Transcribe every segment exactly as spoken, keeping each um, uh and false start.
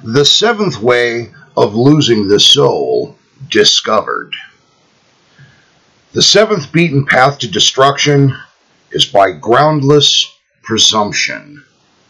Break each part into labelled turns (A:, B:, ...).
A: The seventh way of losing the soul discovered. The seventh beaten path to destruction is by groundless presumption.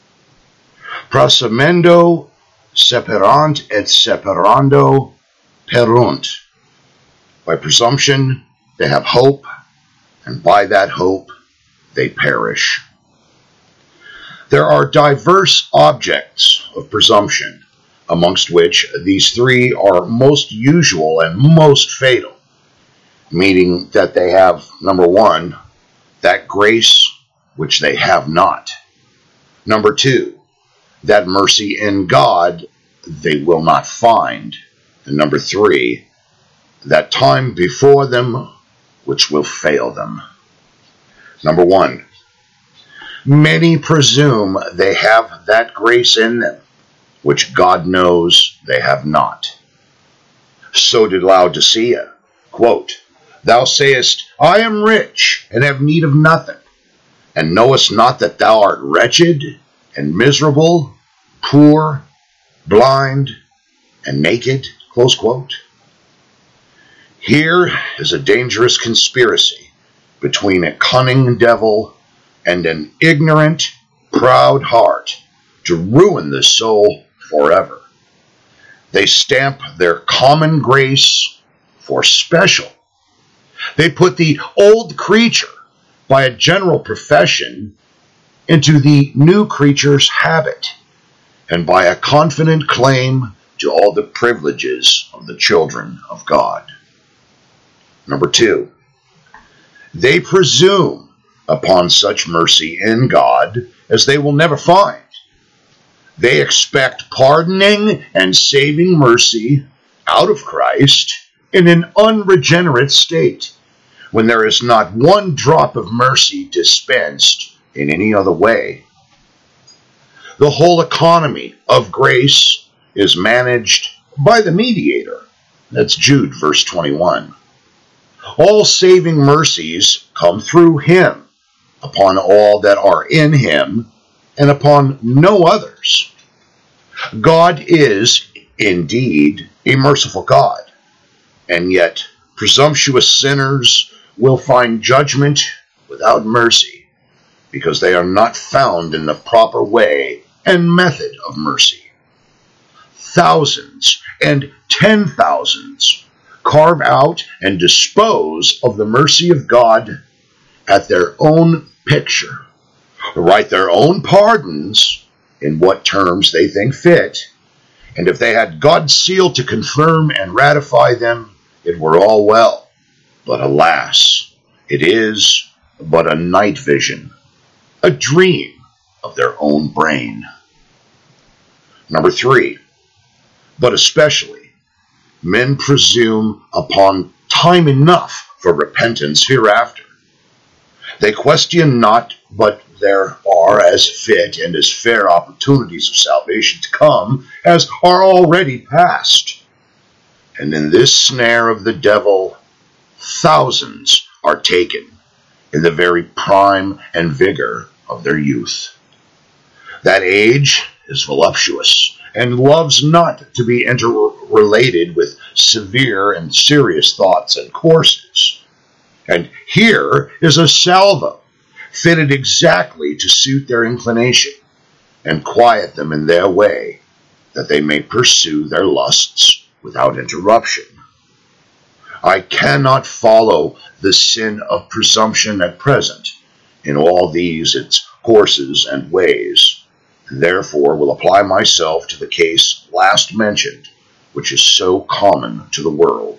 A: Presumendo seperant et separando perunt. By presumption, they have hope, and by that hope, they perish. There are diverse objects of presumption, amongst which these three are most usual and most fatal, meaning that they have, number one, that grace which they have not. Number two, that mercy in God they will not find. And number three, that time before them which will fail them. Number one, many presume they have that grace in them, which God knows they have not. So did Laodicea. Quote, Thou sayest, I am rich, and have need of nothing, and knowest not that thou art wretched, and miserable, poor, blind, and naked. Close quote. Here is a dangerous conspiracy between a cunning devil and an ignorant, proud heart to ruin the soul forever. They stamp their common grace for special. They put the old creature by a general profession into the new creature's habit, and by a confident claim to all the privileges of the children of God. Number two, they presume upon such mercy in God as they will never find. They expect pardoning and saving mercy out of Christ in an unregenerate state, when there is not one drop of mercy dispensed in any other way. The whole economy of grace is managed by the mediator. That's Jude, verse twenty-one. All saving mercies come through him, upon all that are in him, and upon no others. God is, indeed, a merciful God, and yet presumptuous sinners will find judgment without mercy, because they are not found in the proper way and method of mercy. Thousands and ten thousands carve out and dispose of the mercy of God at their own picture, write their own pardons in what terms they think fit, and if they had God's seal to confirm and ratify them, it were all well. But alas, it is but a night vision, a dream of their own brain. Number three, but especially, men presume upon time enough for repentance hereafter. They question not, but there are as fit and as fair opportunities of salvation to come as are already past. And in this snare of the devil, thousands are taken in the very prime and vigor of their youth. That age is voluptuous, and loves not to be interrelated with severe and serious thoughts and courses. And here is a salvo, fitted exactly to suit their inclination, and quiet them in their way, that they may pursue their lusts without interruption. I cannot follow the sin of presumption at present in all these its courses and ways, and therefore will apply myself to the case last mentioned, which is so common to the world.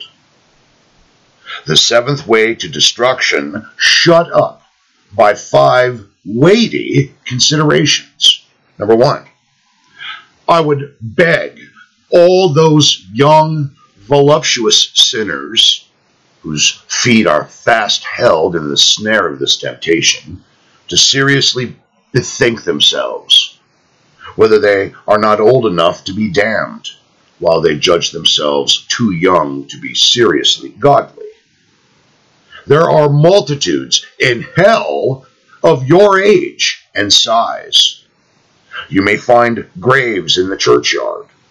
A: The seventh way to destruction shut up by five weighty considerations. Number one, I would beg all those young, voluptuous sinners whose feet are fast held in the snare of this temptation to seriously bethink themselves, whether they are not old enough to be damned, while they judge themselves too young to be seriously godly. There are multitudes in hell of your age and size. You may find graves in the churchyard,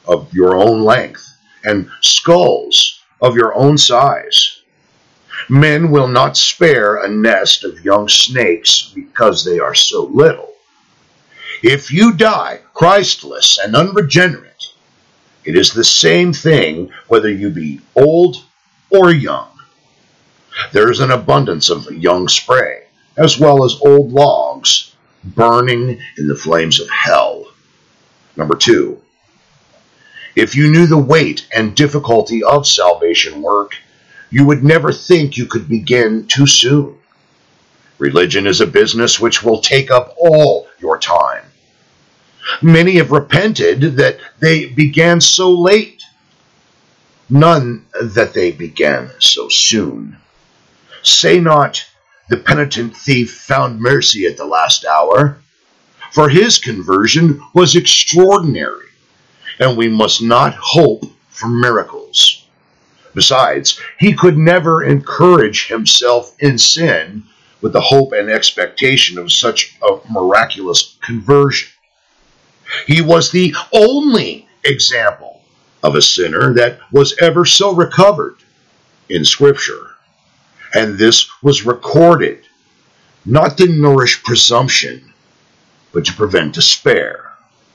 A: of your own length, and skulls of your own size. Men will not spare a nest of young snakes because they are so little. If you die Christless and unregenerate, it is the same thing whether you be old or young. There is an abundance of young spray, as well as old logs, burning in the flames of hell. Number two, if you knew the weight and difficulty of salvation work, you would never think you could begin too soon. Religion is a business which will take up all your time. Many have repented that they began so late, none that they began so soon. Say not, the penitent thief found mercy at the last hour, for his conversion was extraordinary, and we must not hope for miracles. Besides, he could never encourage himself in sin with the hope and expectation of such a miraculous conversion. He was the only example of a sinner that was ever so recovered in Scripture. And this was recorded, not to nourish presumption, but to prevent despair.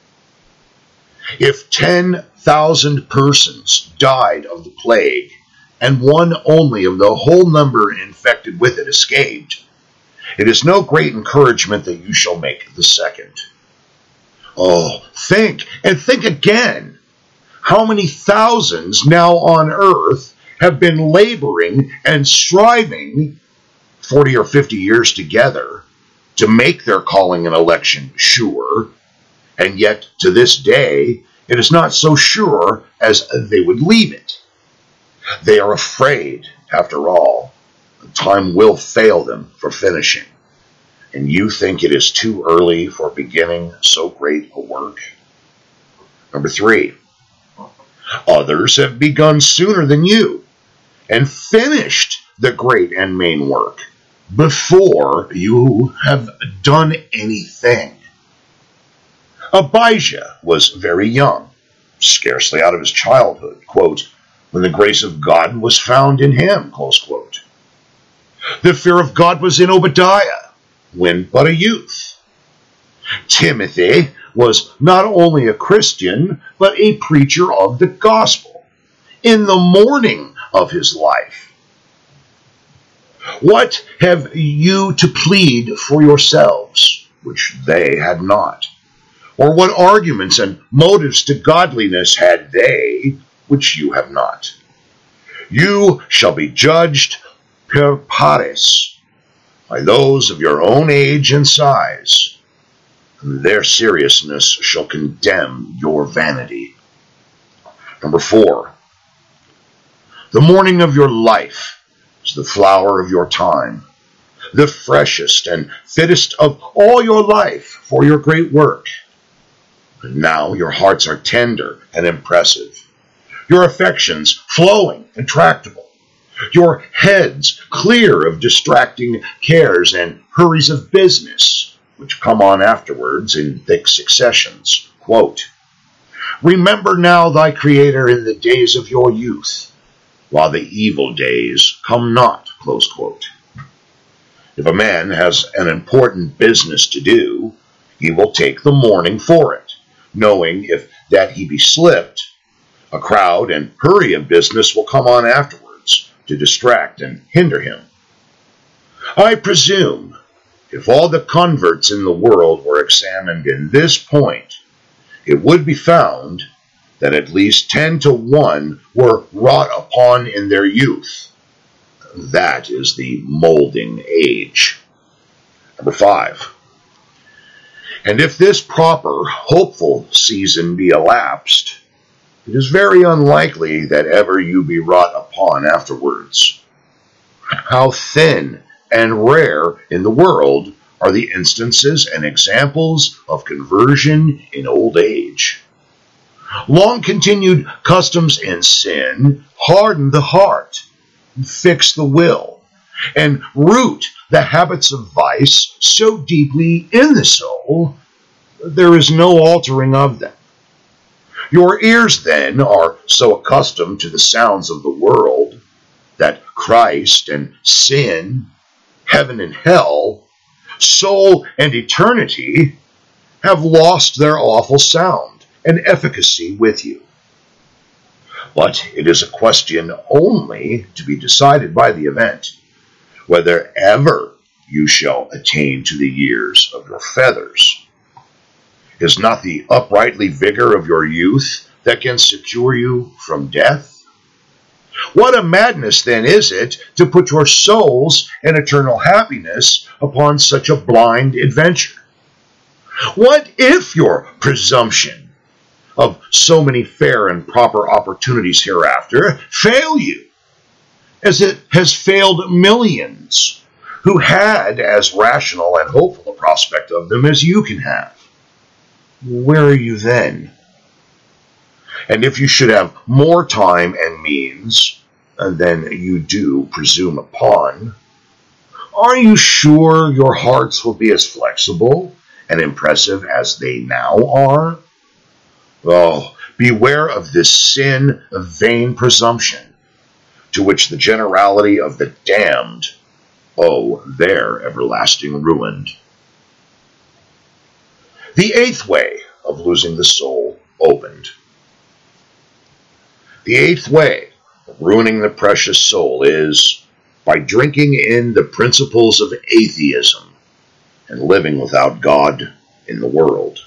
A: If ten thousand persons died of the plague, and one only of the whole number infected with it escaped, it is no great encouragement that you shall make the second. Oh, think, and think again, how many thousands now on earth have been laboring and striving forty or fifty years together to make their calling and election sure, and yet to this day it is not so sure as they would leave it. They are afraid, after all, time will fail them for finishing. And you think it is too early for beginning so great a work? Number three, others have begun sooner than you and finished the great and main work before you have done anything. Abijah was very young, scarcely out of his childhood, quote, when the grace of God was found in him, close quote. The fear of God was in Obadiah, when but a youth. Timothy was not only a Christian, but a preacher of the gospel in the morning of his life. What have you to plead for yourselves, which they had not? Or what arguments and motives to godliness had they, which you have not? You shall be judged per pares, by those of your own age and size, and their seriousness shall condemn your vanity. Number four, the morning of your life is the flower of your time, the freshest and fittest of all your life for your great work. And now your hearts are tender and impressive, your affections flowing and tractable, your heads clear of distracting cares and hurries of business, which come on afterwards in thick successions. Quote, remember now thy Creator in the days of your youth, while the evil days come not. Close quote. If a man has an important business to do, he will take the morning for it, knowing if that he be slipped, a crowd and hurry of business will come on afterwards to distract and hinder him. I presume, if all the converts in the world were examined in this point, it would be found that at least ten to one were wrought upon in their youth. That is the molding age. Number five, and if this proper, hopeful season be elapsed, it is very unlikely that ever you be wrought upon afterwards. How thin and rare in the world are the instances and examples of conversion in old age. Long-continued customs in sin harden the heart, fix the will, and root the habits of vice so deeply in the soul, there is no altering of them. Your ears, then, are so accustomed to the sounds of the world that Christ and sin, heaven and hell, soul and eternity have lost their awful sound and efficacy with you. But it is a question only to be decided by the event, whether ever you shall attain to the years of your feathers. Is not the uprightly vigor of your youth that can secure you from death? What a madness then is it to put your souls and eternal happiness upon such a blind adventure? What if your presumption of so many fair and proper opportunities hereafter fail you, as it has failed millions who had as rational and hopeful a prospect of them as you can have? Where are you then? And if you should have more time and means than you do presume upon, are you sure your hearts will be as flexible and impressive as they now are? Oh, beware of this sin of vain presumption, to which the generality of the damned owe their everlasting ruin. The eighth way of losing the soul opened. The eighth way of ruining the precious soul is by drinking in the principles of atheism and living without God in the world.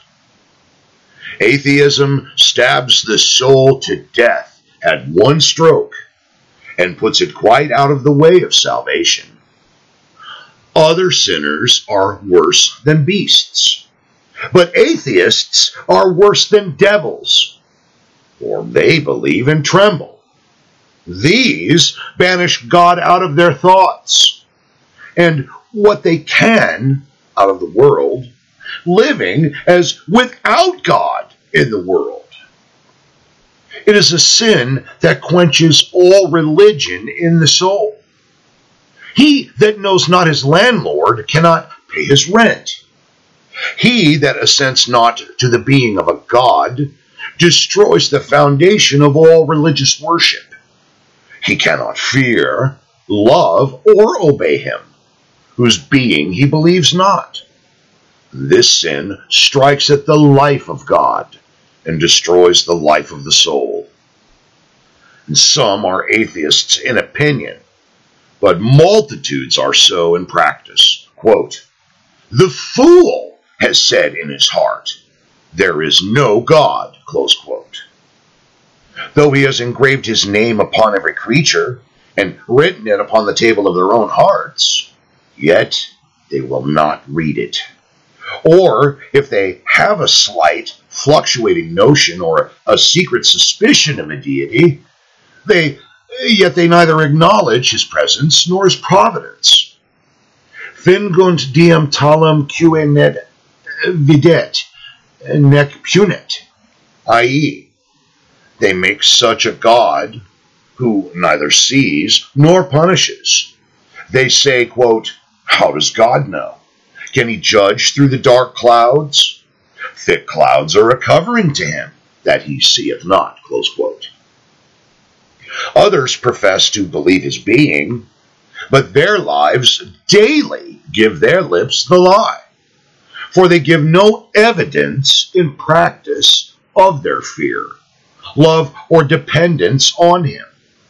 A: Atheism stabs the soul to death at one stroke and puts it quite out of the way of salvation. Other sinners are worse than beasts, but atheists are worse than devils, for they believe and tremble. These banish God out of their thoughts, and what they can out of the world, living as without God in the world. It is a sin that quenches all religion in the soul. He that knows not his landlord cannot pay his rent. He that assents not to the being of a God destroys the foundation of all religious worship. He cannot fear, love, or obey him, whose being he believes not. This sin strikes at the life of God and destroys the life of the soul. And some are atheists in opinion, but multitudes are so in practice. Quote, "The fool has said in his heart, there is no God," close quote. Though he has engraved his name upon every creature and written it upon the table of their own hearts, yet they will not read it. Or if they have a slight, fluctuating notion or a secret suspicion of a deity, they yet they neither acknowledge his presence nor his providence. Fingunt diem talem que ned videt, nec punet, that is, they make such a God who neither sees nor punishes. They say, quote, "How does God know? Can he judge through the dark clouds? Thick clouds are a covering to him, that he seeth not," close quote. Others profess to believe his being, but their lives daily give their lips the lie, for they give no evidence in practice of their fear, love, or dependence on him.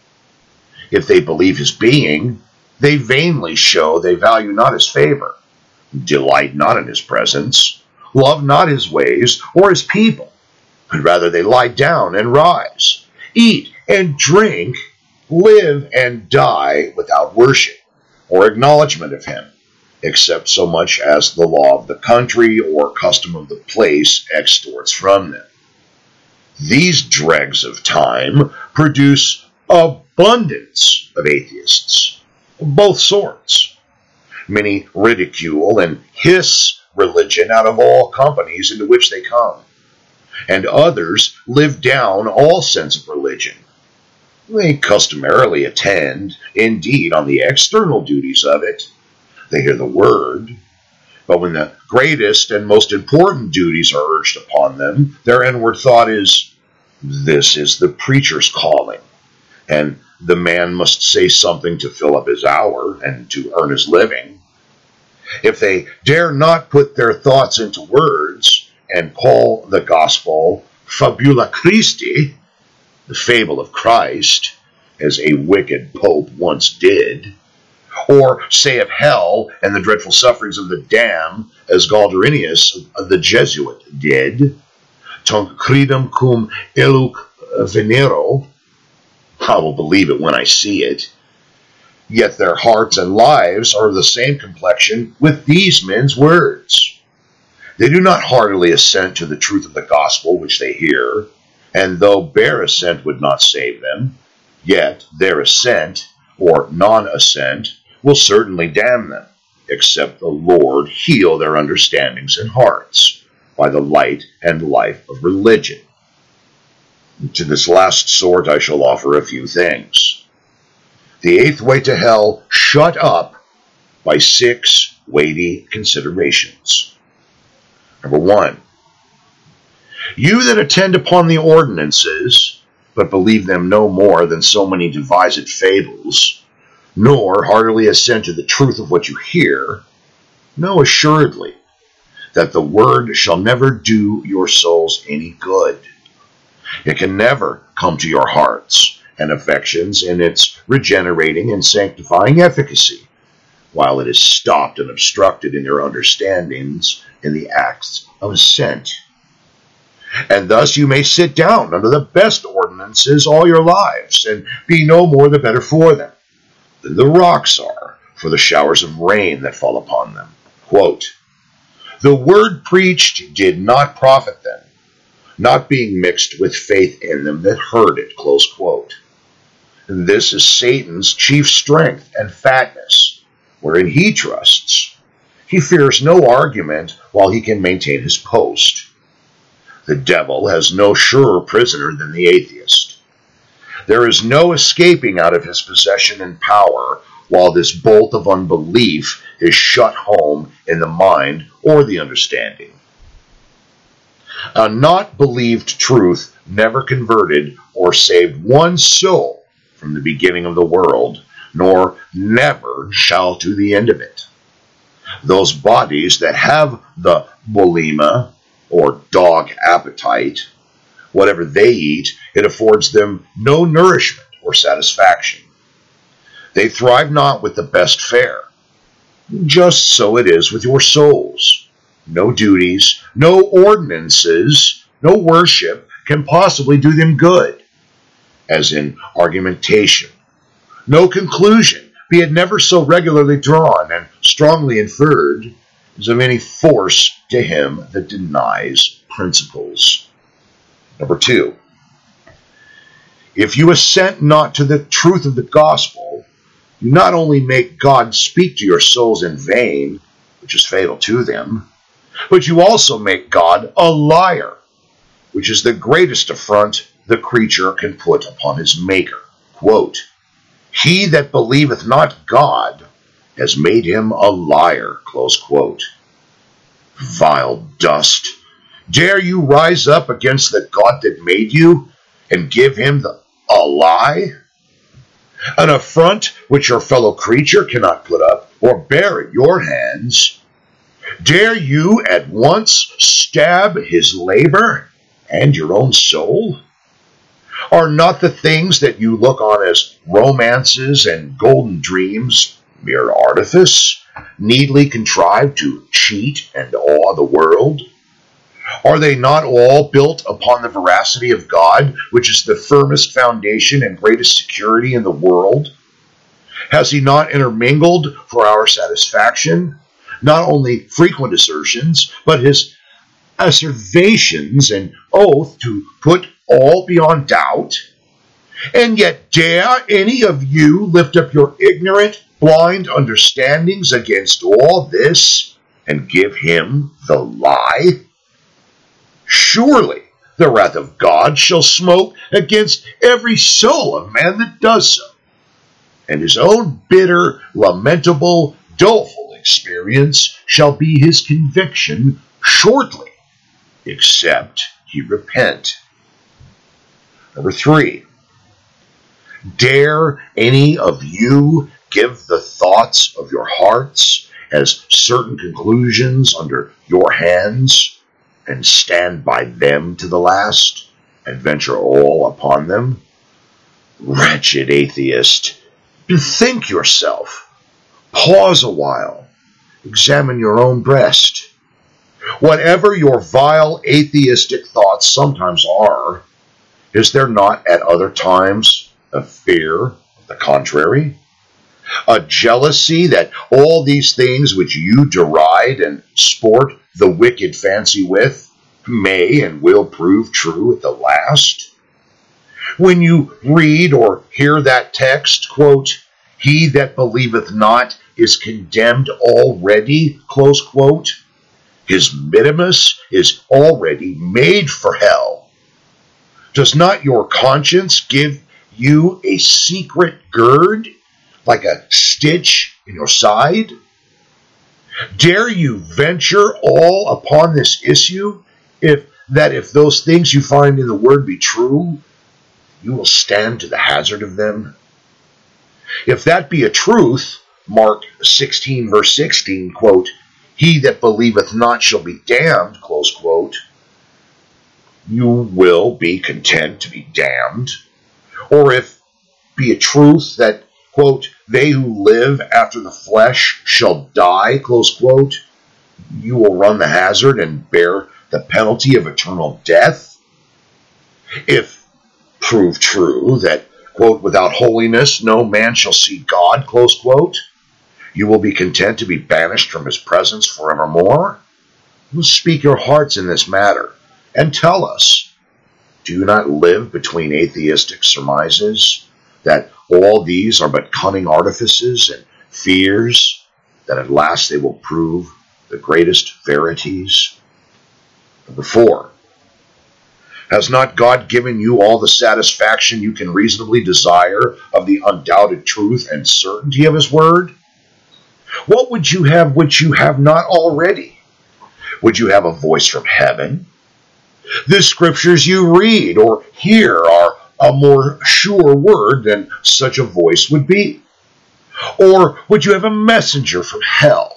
A: If they believe his being, they vainly show they value not his favor, delight not in his presence, love not his ways or his people, but rather they lie down and rise, eat and drink, live and die without worship or acknowledgement of him, except so much as the law of the country or custom of the place extorts from them. These dregs of time produce abundance of atheists, of both sorts. Many ridicule and hiss religion out of all companies into which they come, and others live down all sense of religion. They customarily attend, indeed, on the external duties of it. They hear the word, but when the greatest and most important duties are urged upon them, their inward thought is, This is the preacher's calling, and the man must say something to fill up his hour and to earn his living. If they dare not put their thoughts into words and call the gospel fabula Christi, the fable of Christ, as a wicked pope once did, or say of hell and the dreadful sufferings of the damned, as Galderianus, the Jesuit, did, tunc credum cum illuc venero, I will believe it when I see it. Yet their hearts and lives are of the same complexion with these men's words. They do not heartily assent to the truth of the gospel which they hear, and though bare assent would not save them, yet their assent, or non-assent, will certainly damn them, except the Lord heal their understandings and hearts by the light and life of religion. To this last sort I shall offer a few things. The eighth way to hell shut up by six weighty considerations. Number one, you that attend upon the ordinances, but believe them no more than so many devised fables, nor heartily assent to the truth of what you hear, know assuredly that the word shall never do your souls any good. It can never come to your hearts and affections in its regenerating and sanctifying efficacy, while it is stopped and obstructed in your understandings in the acts of assent. And thus you may sit down under the best ordinances all your lives, and be no more the better for them than the rocks are for the showers of rain that fall upon them. Quote, the word preached did not profit them, not being mixed with faith in them that heard it. Close quote. And this is Satan's chief strength and fatness, wherein he trusts. He fears no argument while he can maintain his post. The devil has no surer prisoner than the atheist. There is no escaping out of his possession and power while this bolt of unbelief is shut home in the mind or the understanding. A not believed truth never converted or saved one soul from the beginning of the world, nor never shall to the end of it. Those bodies that have the bulima, or dog appetite, whatever they eat, it affords them no nourishment or satisfaction. They thrive not with the best fare. Just so it is with your souls. No duties, no ordinances, no worship can possibly do them good, as in argumentation. No conclusion, be it never so regularly drawn and strongly inferred, is of any force to him that denies principles. Number two, if you assent not to the truth of the gospel, you not only make God speak to your souls in vain, which is fatal to them, but you also make God a liar, which is the greatest affront the creature can put upon his Maker. Quote, he that believeth not God has made him a liar. Close quote. Vile dust, dare you rise up against the God that made you and give him the, a lie? An affront which your fellow creature cannot put up or bear at your hands. Dare you at once stab his labor and your own soul? Are not the things that you look on as romances and golden dreams mere artifice, neatly contrived to cheat and awe the world? Are they not all built upon the veracity of God, which is the firmest foundation and greatest security in the world? Has he not intermingled for our satisfaction not only frequent assertions, but his asseverations and oath to put all beyond doubt? And yet dare any of you lift up your ignorant, blind understandings against all this and give him the lie? Surely the wrath of God shall smoke against every soul of man that does so, and his own bitter, lamentable, doleful experience shall be his conviction shortly, except he repent. Number three, dare any of you give the thoughts of your hearts as certain conclusions under your hands, and stand by them to the last, and venture all upon them? Wretched atheist, bethink yourself. Pause a while. Examine your own breast. Whatever your vile atheistic thoughts sometimes are, is there not at other times a fear of the contrary? A jealousy that all these things which you deride and sport the wicked fancy with may and will prove true at the last? When you read or hear that text, quote, "He that believeth not is condemned already," close quote, his minimus is already made for hell. Does not your conscience give you a secret gird, like a stitch in your side? Dare you venture all upon this issue, if that if those things you find in the word be true, you will stand to the hazard of them? If that be a truth, Mark sixteen, verse sixteen, quote, "He that believeth not shall be damned," close quote, you will be content to be damned. Or if be a truth that, quote, "They who live after the flesh shall die," close quote, you will run the hazard and bear the penalty of eternal death. If prove true that, quote, "Without holiness no man shall see God," close quote, you will be content to be banished from his presence forevermore. Speak your hearts in this matter, and tell us, do you not live between atheistic surmises, that all these are but cunning artifices and fears, that at last they will prove the greatest verities? Number four, has not God given you all the satisfaction you can reasonably desire of the undoubted truth and certainty of his word? What would you have which you have not already? Would you have a voice from heaven? The scriptures you read or hear are a more sure word than such a voice would be. Or would you have a messenger from hell?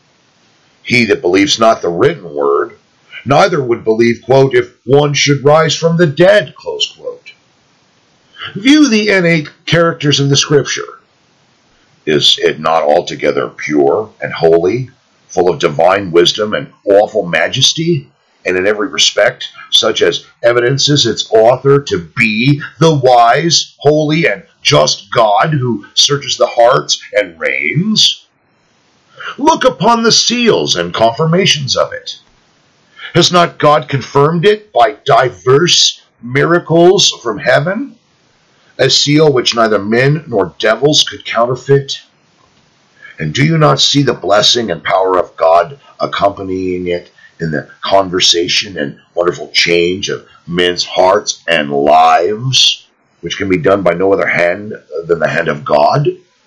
A: He that believes not the written word, neither would believe, quote, "if one should rise from the dead," close quote. View the innate characters of the scripture. Is it not altogether pure and holy, full of divine wisdom and awful majesty, and in every respect such as evidences its author to be the wise, holy, and just God who searches the hearts and reigns? Look upon the seals and confirmations of it. Has not God confirmed it by diverse miracles from heaven? A seal which neither men nor devils could counterfeit? And do you not see the blessing and power of God accompanying it in the conversation and wonderful change of men's hearts and lives, which can be done by no other hand than the hand of God?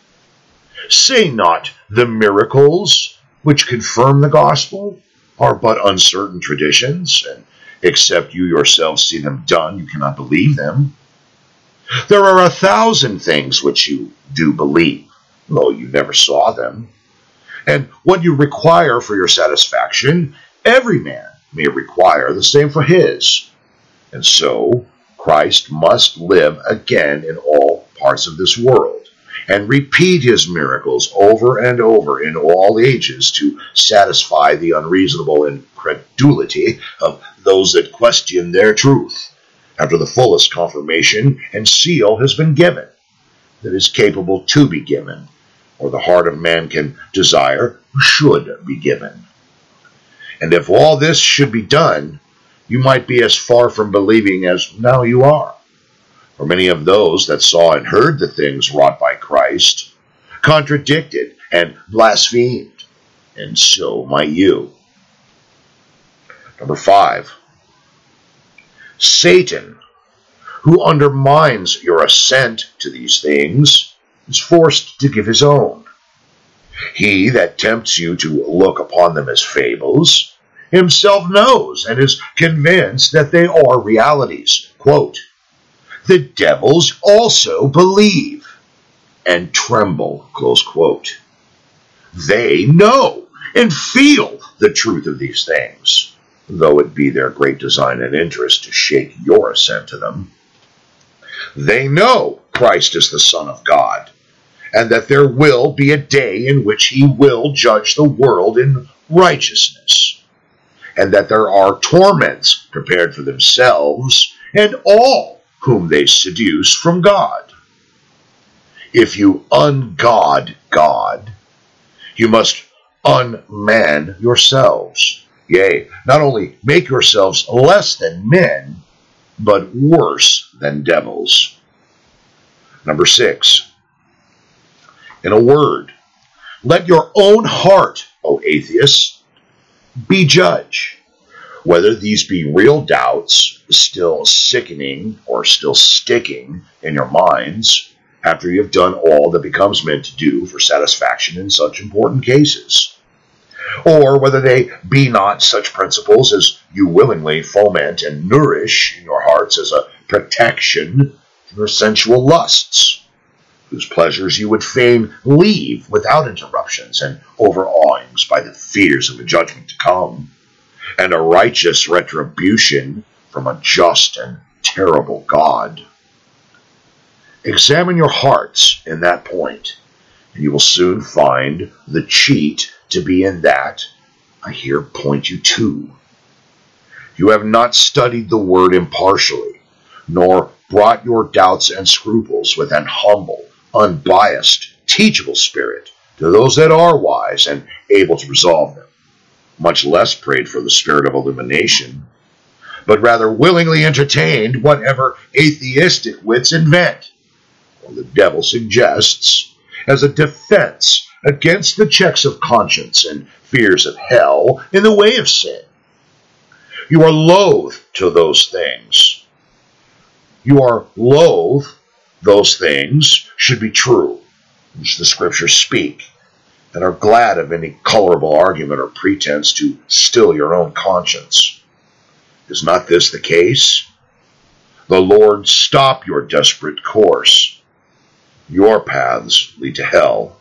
A: Say not the miracles which confirm the gospel are but uncertain traditions, and except you yourselves see them done, you cannot believe them. There are a thousand things which you do believe, though you never saw them. And what you require for your satisfaction, every man may require the same for his. And so Christ must live again in all parts of this world, and repeat his miracles over and over in all ages to satisfy the unreasonable incredulity of those that question their truth, after the fullest confirmation and seal has been given, that is capable to be given, or the heart of man can desire should be given. And if all this should be done, you might be as far from believing as now you are. For many of those that saw and heard the things wrought by Christ contradicted and blasphemed, and so might you. Number five, Satan, who undermines your assent to these things, is forced to give his own. He that tempts you to look upon them as fables himself knows and is convinced that they are realities. Quote, the devils also believe and tremble, close quote. They know and feel the truth of these things, though it be their great design and interest to shake your assent to them. They know Christ is the Son of God, and that there will be a day in which he will judge the world in righteousness, and that there are torments prepared for themselves and all whom they seduce from God. If you ungod God, you must unman yourselves. Yea, not only make yourselves less than men, but worse than devils. Number six. In a word, let your own heart, O atheists, be judge, whether these be real doubts, still sickening or still sticking in your minds, after you have done all that becomes men to do for satisfaction in such important cases, or whether they be not such principles as you willingly foment and nourish in your hearts as a protection from your sensual lusts, whose pleasures you would fain leave without interruptions and overawings by the fears of a judgment to come, and a righteous retribution from a just and terrible God. Examine your hearts in that point, and you will soon find the cheat to be in that I here point you to. You have not studied the word impartially, nor brought your doubts and scruples with an humble, unbiased, teachable spirit to those that are wise and able to resolve them, much less prayed for the spirit of illumination, but rather willingly entertained whatever atheistic wits invent, or the devil suggests, as a defense against the checks of conscience and fears of hell in the way of sin. You are loath to those things. You are loath those things should be true, which the Scriptures speak, and are glad of any colorable argument or pretense to still your own conscience. Is not this the case? The Lord stop your desperate course. Your paths lead to hell.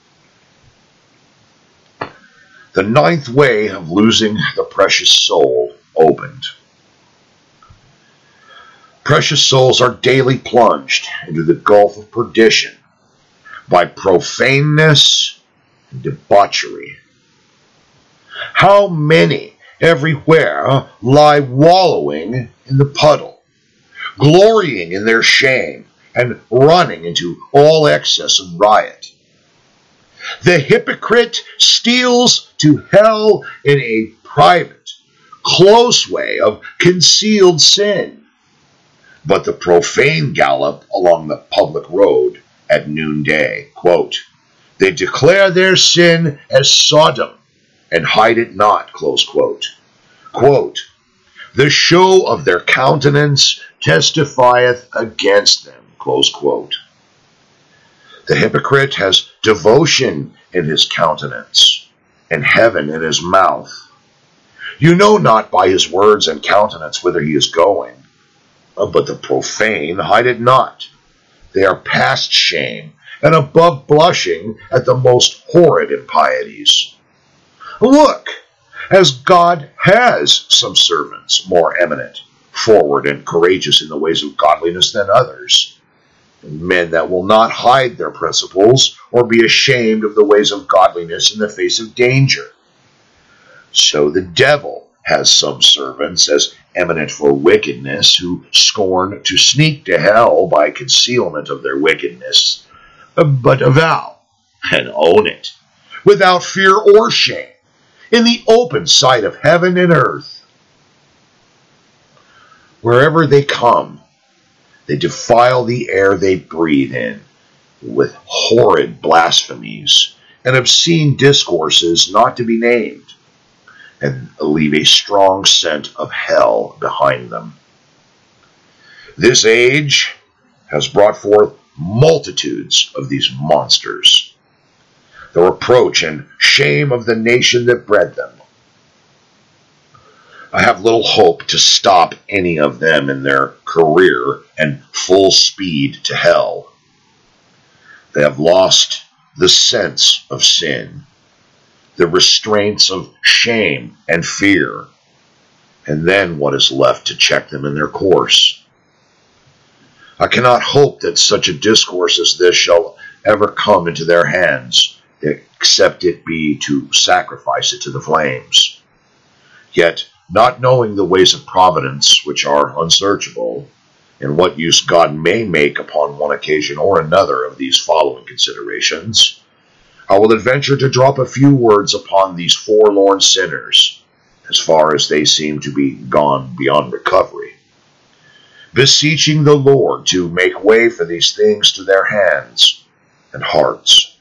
A: The ninth way of losing the precious soul opened. Precious souls are daily plunged into the gulf of perdition by profaneness and debauchery. How many everywhere lie wallowing in the puddle, glorying in their shame, and running into all excess of riot. The hypocrite steals to hell in a private, close way of concealed sin, but the profane gallop along the public road at noonday. Quote, they declare their sin as Sodom and hide it not, close quote. Quote, the show of their countenance testifieth against them, close quote. The hypocrite has devotion in his countenance and heaven in his mouth. You know not by his words and countenance whither he is going, but the profane hide it not. They are past shame and above blushing at the most horrid impieties. Look, as God has some servants more eminent, forward, and courageous in the ways of godliness than others, men that will not hide their principles or be ashamed of the ways of godliness in the face of danger. So the devil has some servants as eminent for wickedness, who scorn to sneak to hell by concealment of their wickedness, but avow and own it, without fear or shame, in the open sight of heaven and earth. Wherever they come, they defile the air they breathe in with horrid blasphemies and obscene discourses not to be named, and leave a strong scent of hell behind them. This age has brought forth multitudes of these monsters, the reproach and shame of the nation that bred them. I have little hope to stop any of them in their career and full speed to hell. They have lost the sense of sin, the restraints of shame and fear, and then what is left to check them in their course? I cannot hope that such a discourse as this shall ever come into their hands, except it be to sacrifice it to the flames. Yet, not knowing the ways of providence, which are unsearchable, and what use God may make upon one occasion or another of these following considerations, I will adventure to drop a few words upon these forlorn sinners, as far as they seem to be gone beyond recovery, beseeching the Lord to make way for these things to their hands and hearts,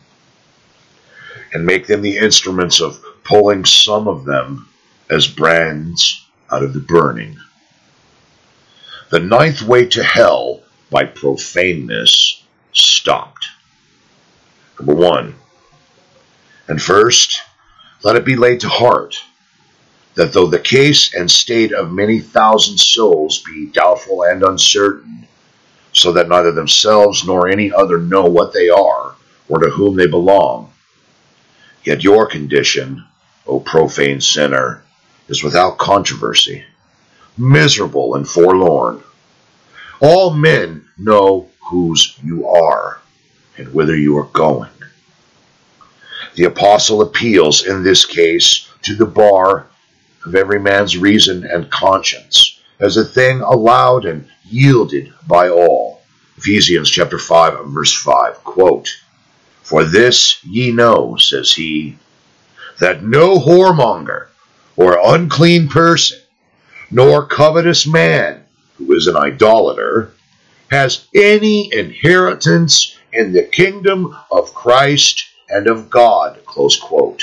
A: and make them the instruments of pulling some of them as brands out of the burning. The ninth way to hell by profaneness stopped. Number one, and first, let it be laid to heart that though the case and state of many thousand souls be doubtful and uncertain, so that neither themselves nor any other know what they are or to whom they belong, yet your condition, O profane sinner, is without controversy, miserable and forlorn. All men know whose you are and whither you are going. The apostle appeals in this case to the bar of every man's reason and conscience as a thing allowed and yielded by all. Ephesians chapter five verse five, quote, "For this ye know," says he, "that no whoremonger or unclean person, nor covetous man, who is an idolater, has any inheritance in the kingdom of Christ and of God." Close quote.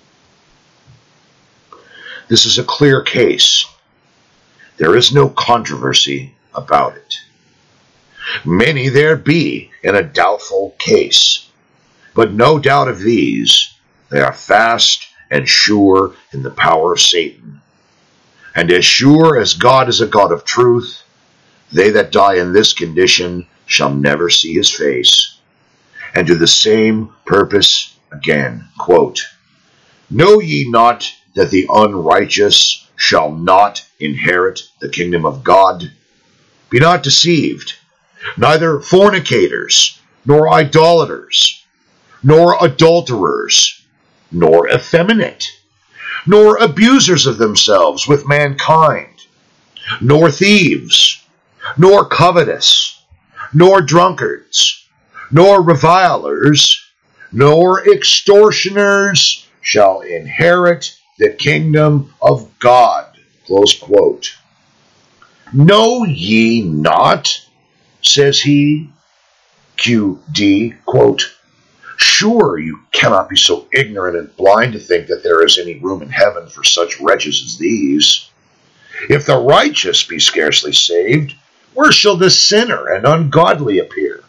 A: This is a clear case. There is no controversy about it. Many there be in a doubtful case, but no doubt of these, they are fast and sure in the power of Satan. And as sure as God is a God of truth, they that die in this condition shall never see his face. And to the same purpose again, quote, "Know ye not that the unrighteous shall not inherit the kingdom of God? Be not deceived, neither fornicators, nor idolaters, nor adulterers, nor effeminate, nor abusers of themselves with mankind, nor thieves, nor covetous, nor drunkards, nor revilers, nor extortioners shall inherit the kingdom of God." Close quote. "Know ye not," says he, Q D, quote, "Sure you cannot be so ignorant and blind to think that there is any room in heaven for such wretches as these. If the righteous be scarcely saved, where shall the sinner and ungodly appear?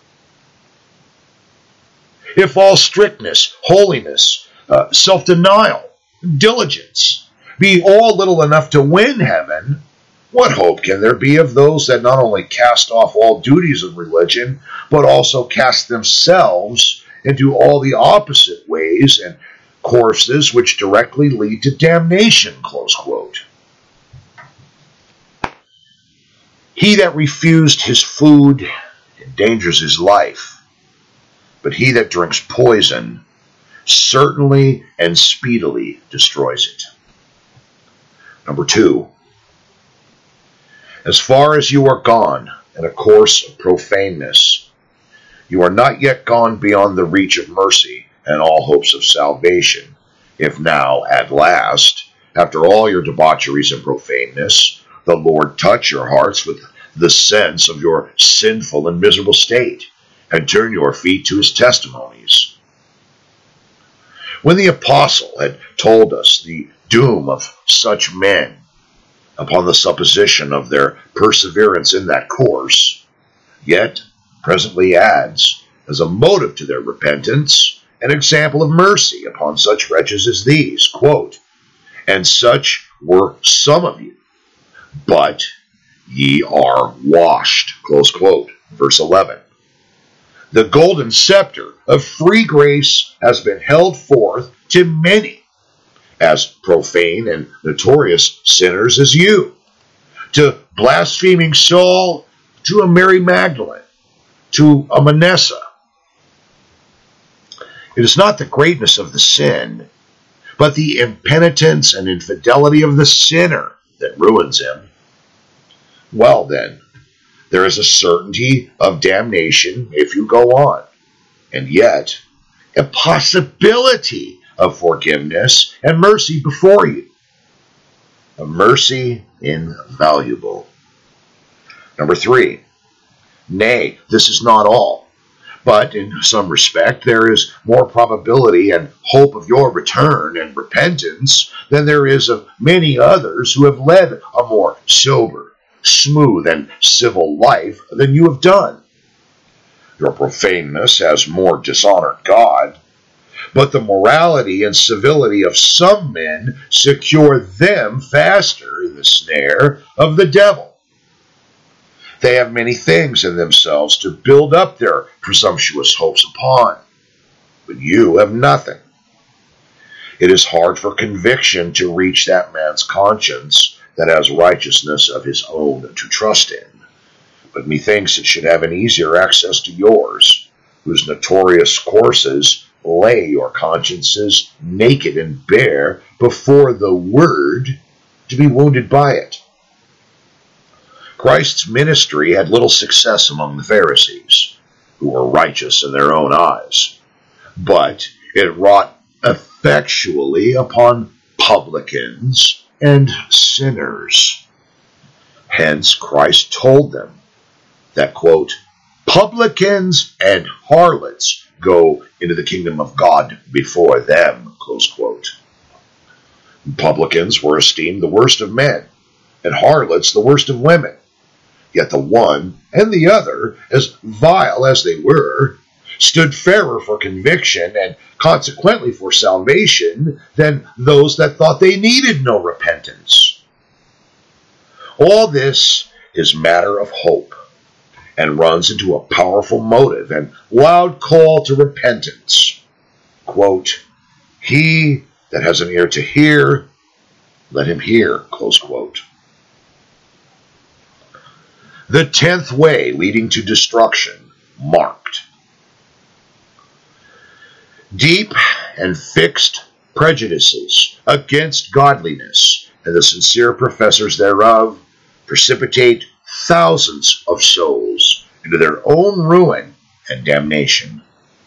A: If all strictness, holiness, uh, self-denial, diligence be all little enough to win heaven, what hope can there be of those that not only cast off all duties of religion, but also cast themselves into all the opposite ways and courses which directly lead to damnation?" Close quote. "He that refused his food endangers his life, but he that drinks poison certainly and speedily destroys it." Number two, as far as you are gone in a course of profaneness, you are not yet gone beyond the reach of mercy and all hopes of salvation, if now, at last, after all your debaucheries and profaneness, the Lord touch your hearts with the sense of your sinful and miserable state, and turn your feet to his testimonies. When the apostle had told us the doom of such men, upon the supposition of their perseverance in that course, yet presently adds, as a motive to their repentance, an example of mercy upon such wretches as these, quote, "And such were some of you, but ye are washed. Close quote. Verse eleven. The golden scepter of free grace has been held forth to many, as profane and notorious sinners as you, to blaspheming Saul, to a Mary Magdalene, to a Manasseh. It is not the greatness of the sin, but the impenitence and infidelity of the sinner that ruins him. Well then, there is a certainty of damnation if you go on, and yet a possibility of forgiveness and mercy before you. A mercy invaluable. Number three, nay, this is not all, but in some respect there is more probability and hope of your return and repentance than there is of many others who have led a more sober, smooth, and civil life than you have done. Your profaneness has more dishonored God, but the morality and civility of some men secure them faster in the snare of the devil. They have many things in themselves to build up their presumptuous hopes upon, but you have nothing. It is hard for conviction to reach that man's conscience that has righteousness of his own to trust in, but methinks it should have an easier access to yours, whose notorious courses lay your consciences naked and bare before the word to be wounded by it. Christ's ministry had little success among the Pharisees, who were righteous in their own eyes, but it wrought effectually upon publicans and sinners. Hence Christ told them that, quote, publicans and harlots go into the kingdom of God before them, close quote. Publicans were esteemed the worst of men, and harlots the worst of women. Yet the one and the other, as vile as they were, stood fairer for conviction and consequently for salvation than those that thought they needed no repentance. All this is matter of hope, and runs into a powerful motive and loud call to repentance. Quote, he that has an ear to hear, let him hear, close quote. The tenth way leading to destruction, marked. Deep and fixed prejudices against godliness and the sincere professors thereof precipitate thousands of souls into their own ruin and damnation.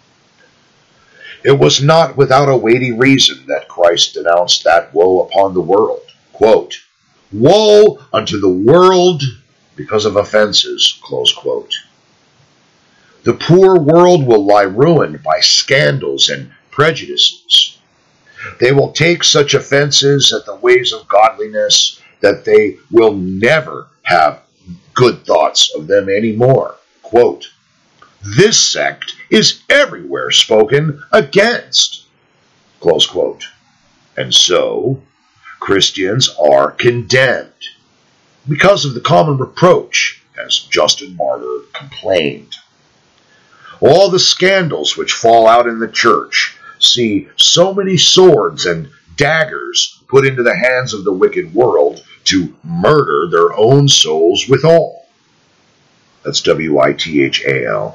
A: It was not without a weighty reason that Christ denounced that woe upon the world. Quote, woe unto the world because of offenses, close quote. The poor world will lie ruined by scandals and prejudices. They will take such offenses at the ways of godliness that they will never have good thoughts of them anymore. Quote, this sect is everywhere spoken against, close quote. And so, Christians are condemned because of the common reproach, as Justin Martyr complained. All the scandals which fall out in the church see so many swords and daggers put into the hands of the wicked world to murder their own souls withal. That's W I T H A L.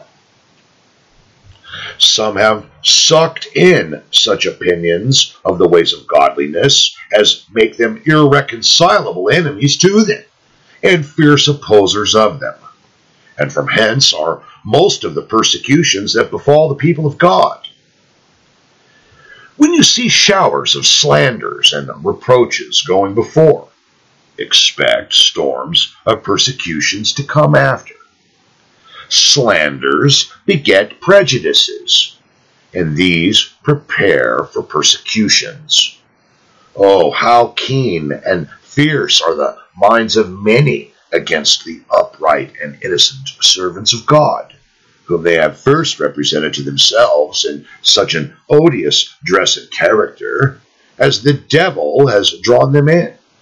A: Some have sucked in such opinions of the ways of godliness as make them irreconcilable enemies to them and fierce opposers of them. And from hence are most of the persecutions that befall the people of God. When you see showers of slanders and reproaches going before, expect storms of persecutions to come after. Slanders beget prejudices, and these prepare for persecutions. Oh, how keen and fierce are the minds of many against the upright and innocent servants of God, whom they have first represented to themselves in such an odious dress and character as the devil has drawn them in.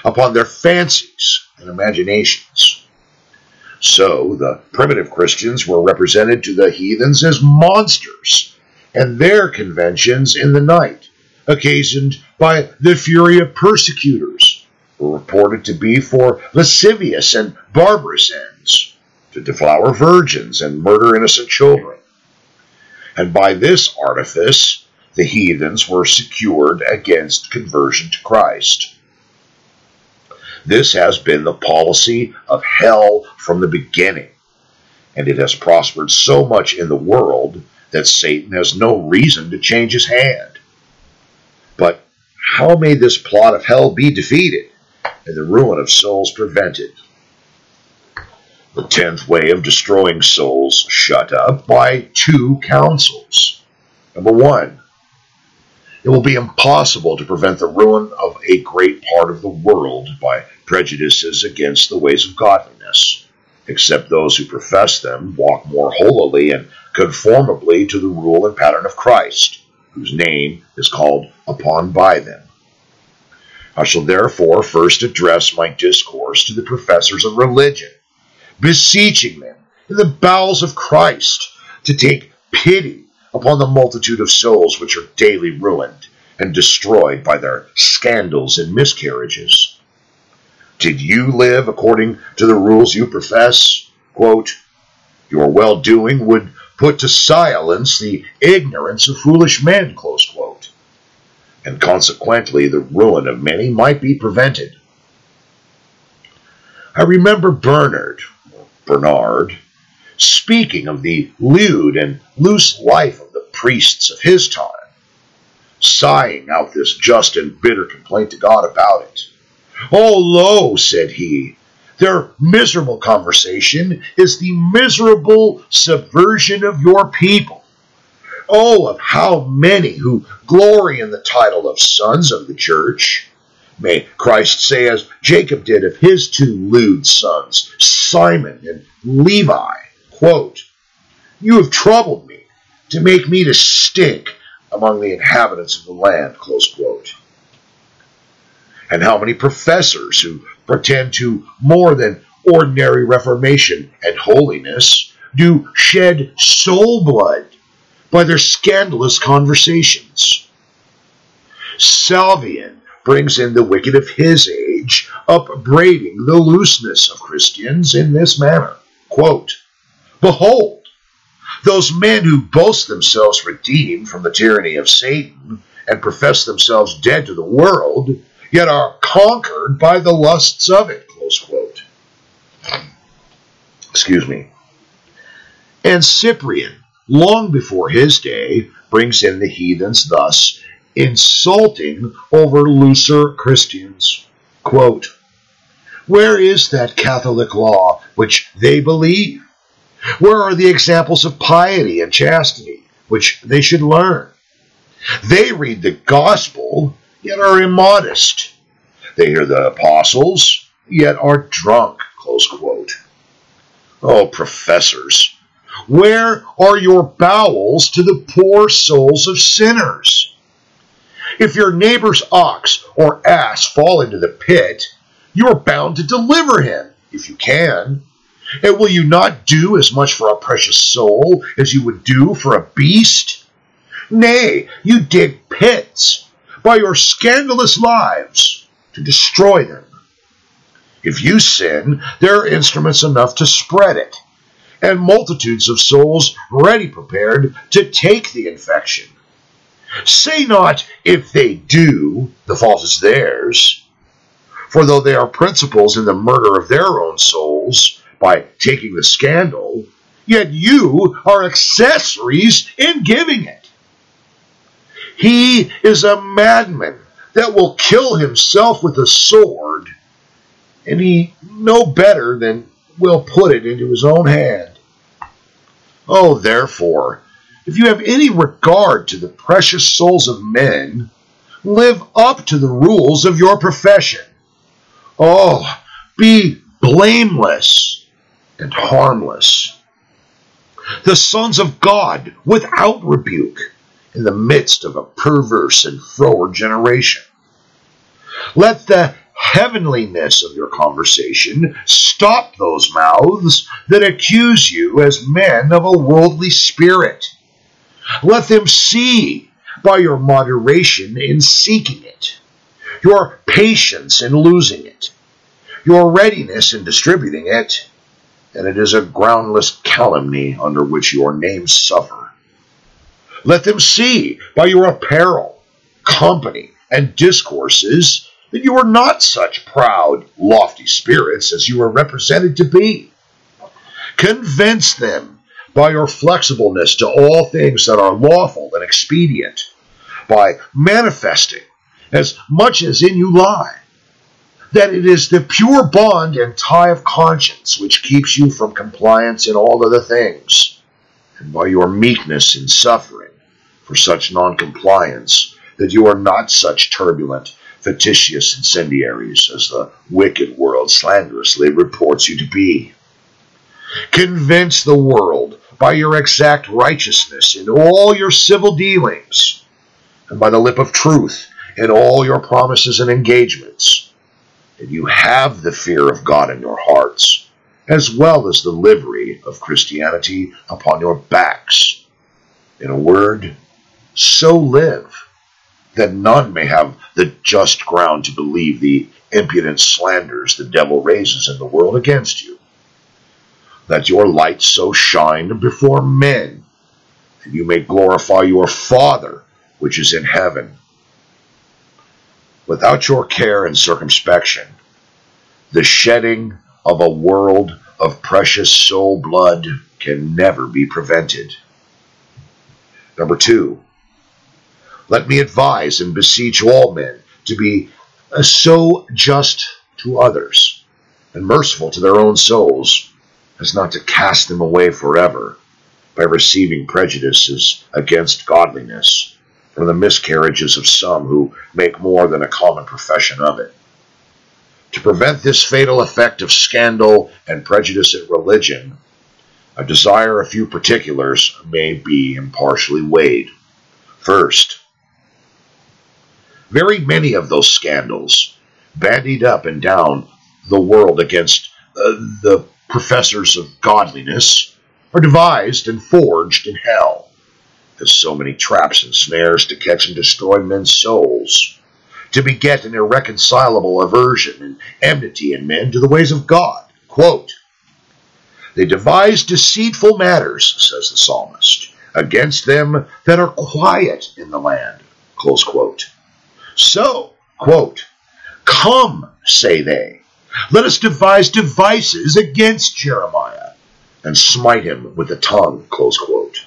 A: upon their fancies and imaginations. So the primitive Christians were represented to the heathens as monsters, and their conventions in the night, occasioned by the fury of persecutors, were reported to be for lascivious and barbarous ends, to deflower virgins and murder innocent children. And by this artifice, the heathens were secured against conversion to Christ. This has been the policy of hell from the beginning, and it has prospered so much in the world that Satan has no reason to change his hand. But how may this plot of hell be defeated and the ruin of souls prevented? The tenth way of destroying souls shut up by two counsels. Number one, it will be impossible to prevent the ruin of a great part of the world by prejudices against the ways of godliness, except those who profess them walk more holily and conformably to the rule and pattern of Christ, whose name is called upon by them. I shall therefore first address my discourse to the professors of religion, beseeching them in the bowels of Christ to take pity upon the multitude of souls which are daily ruined and destroyed by their scandals and miscarriages. Did you live according to the rules you profess? Quote, your well-doing would put to silence the ignorance of foolish men, close quote, and consequently the ruin of many might be prevented. I remember Bernard, Bernard, speaking of the lewd and loose life of the priests of his time, sighing out this just and bitter complaint to God about it. Oh, lo, said he, their miserable conversation is the miserable subversion of your people. Oh, of how many who glory in the title of sons of the church. May Christ say as Jacob did of his two lewd sons, Simon and Levi, quote, you have troubled me to make me to stink among the inhabitants of the land, close quote. And how many professors who pretend to more than ordinary reformation and holiness do shed soul blood by their scandalous conversations. Salvian brings in the wicked of his age, upbraiding the looseness of Christians in this manner. Quote, behold, those men who boast themselves redeemed from the tyranny of Satan and profess themselves dead to the world, yet are conquered by the lusts of it, close quote. Excuse me. And Cyprian, long before his day, brings in the heathens thus, insulting over looser Christians. Quote, where is that Catholic law which they believe? Where are the examples of piety and chastity which they should learn? They read the gospel, yet are immodest. They hear the apostles, yet are drunk, close quote. Oh, professors, where are your bowels to the poor souls of sinners? If your neighbor's ox or ass fall into the pit, you are bound to deliver him, if you can. And will you not do as much for a precious soul as you would do for a beast? Nay, you dig pits by your scandalous lives to destroy them. If you sin, there are instruments enough to spread it, and multitudes of souls ready prepared to take the infection. Say not, if they do, the fault is theirs. For though they are principals in the murder of their own souls, by taking the scandal, yet you are accessories in giving it. He is a madman that will kill himself with a sword, and he no better than will put it into his own hand. Oh, therefore, if you have any regard to the precious souls of men, live up to the rules of your profession. Oh, be blameless and harmless, the sons of God without rebuke in the midst of a perverse and froward generation. Let the heavenliness of your conversation, stop those mouths that accuse you as men of a worldly spirit. Let them see by your moderation in seeking it, your patience in losing it, your readiness in distributing it, and it is a groundless calumny under which your names suffer. Let them see by your apparel, company, and discourses that you are not such proud, lofty spirits as you are represented to be. Convince them by your flexibleness to all things that are lawful and expedient, by manifesting, as much as in you lie, that it is the pure bond and tie of conscience which keeps you from compliance in all other things, and by your meekness in suffering for such noncompliance, that you are not such turbulent, fictitious incendiaries as the wicked world slanderously reports you to be. Convince the world by your exact righteousness in all your civil dealings, and by the lip of truth in all your promises and engagements, that you have the fear of God in your hearts, as well as the livery of Christianity upon your backs. In a word, so live, that none may have the just ground to believe the impudent slanders the devil raises in the world against you. Let your light so shine before men, that you may glorify your Father which is in heaven. Without your care and circumspection, the shedding of a world of precious soul blood can never be prevented. Number two, let me advise and beseech all men to be so just to others and merciful to their own souls as not to cast them away forever by receiving prejudices against godliness from the miscarriages of some who make more than a common profession of it. To prevent this fatal effect of scandal and prejudice in religion, I desire a few particulars may be impartially weighed. First, very many of those scandals, bandied up and down the world against uh, the professors of godliness, are devised and forged in hell, as so many traps and snares to catch and destroy men's souls, to beget an irreconcilable aversion and enmity in men to the ways of God. Quote, they devise deceitful matters, says the psalmist, against them that are quiet in the land. Close quote. So, quote, come, say they, let us devise devices against Jeremiah, and smite him with the tongue, close quote.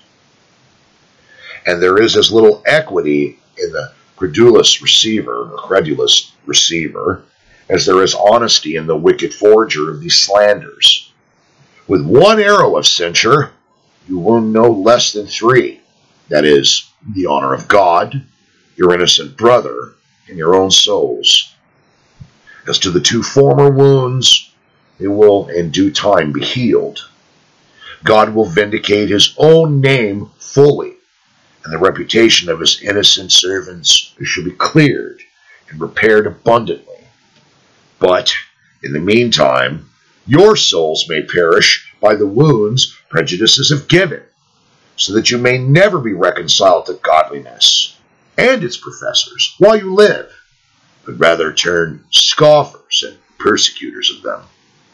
A: And there is as little equity in the credulous receiver, or credulous receiver, as there is honesty in the wicked forger of these slanders. With one arrow of censure, you wound no less than three, that is, the honor of God, your innocent brother, and your own souls. As to the two former wounds, they will in due time be healed. God will vindicate his own name fully, and the reputation of his innocent servants should be cleared and repaired abundantly. But, in the meantime, your souls may perish by the wounds prejudices have given, so that you may never be reconciled to godliness and its professors while you live, but rather turn scoffers and persecutors of them.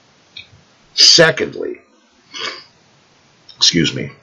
A: Secondly, excuse me,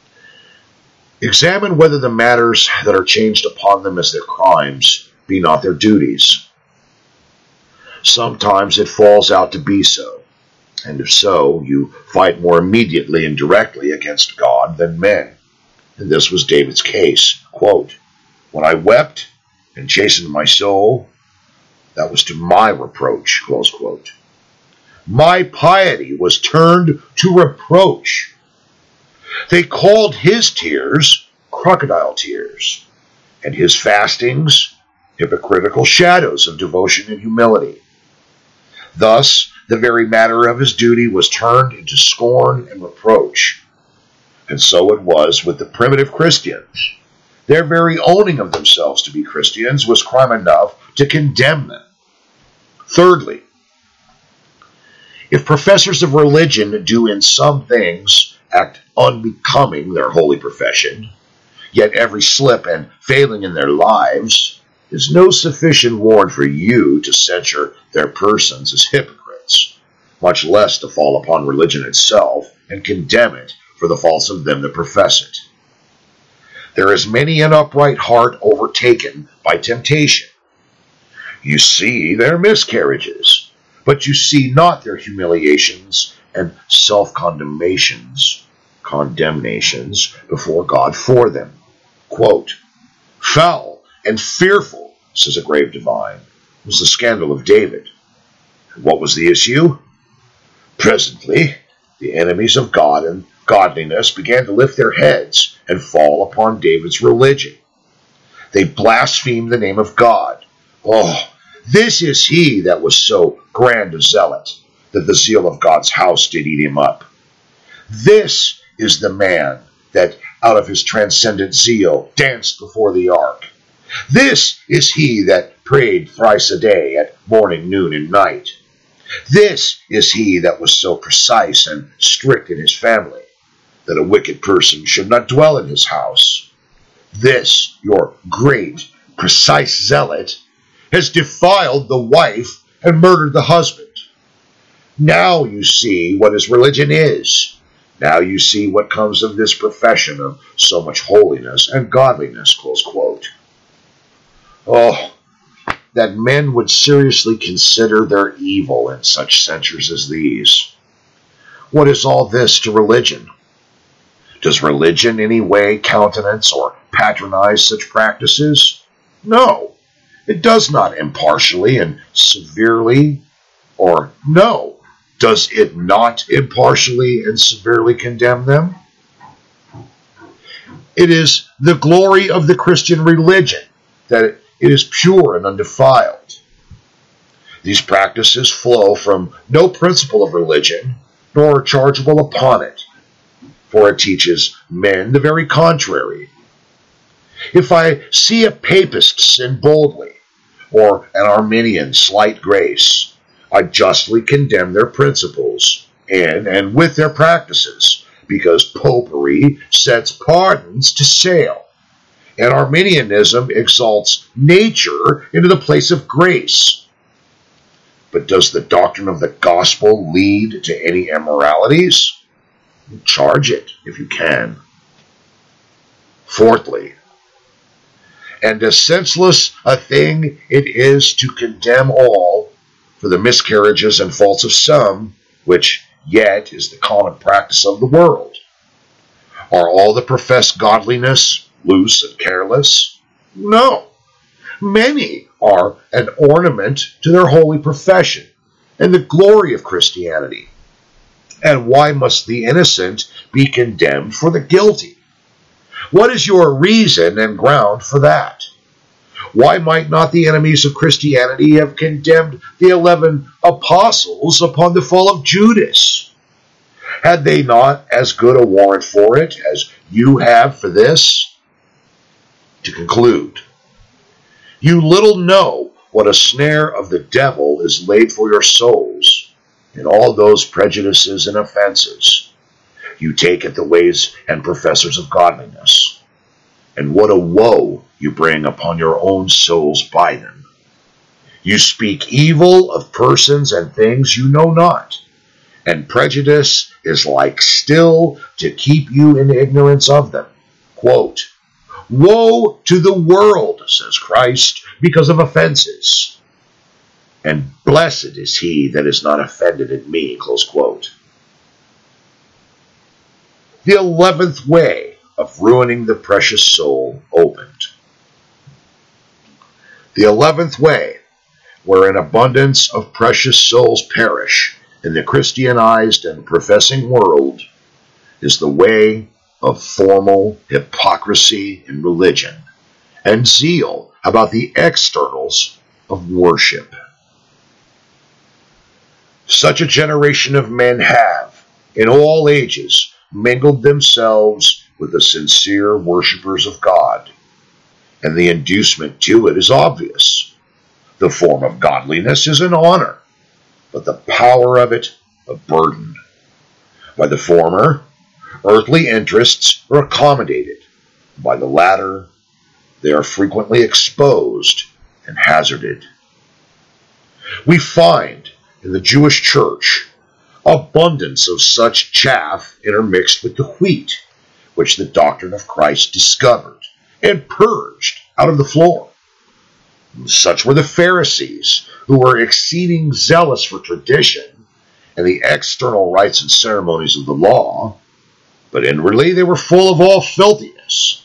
A: examine whether the matters that are changed upon them as their crimes be not their duties. Sometimes it falls out to be so, and if so, you fight more immediately and directly against God than men. And this was David's case. Quote, when I wept and chastened my soul, that was to my reproach, close quote. My piety was turned to reproach. They called his tears crocodile tears, and his fastings hypocritical shadows of devotion and humility. Thus, the very matter of his duty was turned into scorn and reproach. And so it was with the primitive Christians. Their very owning of themselves to be Christians was crime enough to condemn them. Thirdly, if professors of religion do in some things act unbecoming their holy profession, yet every slip and failing in their lives is no sufficient warrant for you to censure their persons as hypocrites, much less to fall upon religion itself and condemn it for the faults of them that profess it. There is many an upright heart overtaken by temptation. You see their miscarriages, but you see not their humiliations and self-condemnations, condemnations before God for them. Quote, "Foul and fearful," says a grave divine, "was the scandal of David. And what was the issue? Presently, the enemies of God and godliness began to lift their heads and fall upon David's religion. They blasphemed the name of God. Oh, this is he that was so grand a zealot, that the zeal of God's house did eat him up. This is the man that out of his transcendent zeal danced before the ark. This is he that prayed thrice a day at morning, noon, and night. This is he that was so precise and strict in his family, that a wicked person should not dwell in his house. This, your great, precise zealot, has defiled the wife and murdered the husband. Now you see what his religion is. Now you see what comes of this profession of so much holiness and godliness," close quote. Oh, that men would seriously consider their evil in such censures as these. What is all this to religion? Does religion in any way countenance or patronize such practices? No, it does not impartially and severely, or no, does it not impartially and severely condemn them? It is the glory of the Christian religion that it is pure and undefiled. These practices flow from no principle of religion, nor are chargeable upon it, for it teaches men the very contrary. If I see a papist sin boldly, or an Arminian slight grace, I justly condemn their principles, in and with their practices, because popery sets pardons to sale, and Arminianism exalts nature into the place of grace. But does the doctrine of the gospel lead to any immoralities? Charge it, if you can. Fourthly, and as senseless a thing it is to condemn all for the miscarriages and faults of some, which yet is the common practice of the world. Are all that profess godliness loose and careless? No. Many are an ornament to their holy profession and the glory of Christianity. And why must the innocent be condemned for the guilty? What is your reason and ground for that? Why might not the enemies of Christianity have condemned the eleven apostles upon the fall of Judas? Had they not as good a warrant for it as you have for this? To conclude, you little know what a snare of the devil is laid for your souls in all those prejudices and offenses you take at the ways and professors of godliness, and what a woe you bring upon your own souls by them. You speak evil of persons and things you know not, and prejudice is like still to keep you in ignorance of them. Quote, "Woe to the world," says Christ, "because of offenses, and blessed is he that is not offended at me," close quote. The eleventh way of ruining the precious soul opened. The eleventh way, where an abundance of precious souls perish in the Christianized and professing world, is the way of formal hypocrisy in religion and zeal about the externals of worship. Such a generation of men have, in all ages, mingled themselves with the sincere worshippers of God, and the inducement to it is obvious. The form of godliness is an honor, but the power of it a burden. By the former, earthly interests are accommodated. By the latter, they are frequently exposed and hazarded. We find in the Jewish church abundance of such chaff intermixed with the wheat, which the doctrine of Christ discovered and purged out of the floor. Such were the Pharisees, who were exceeding zealous for tradition and the external rites and ceremonies of the law, but inwardly they were full of all filthiness.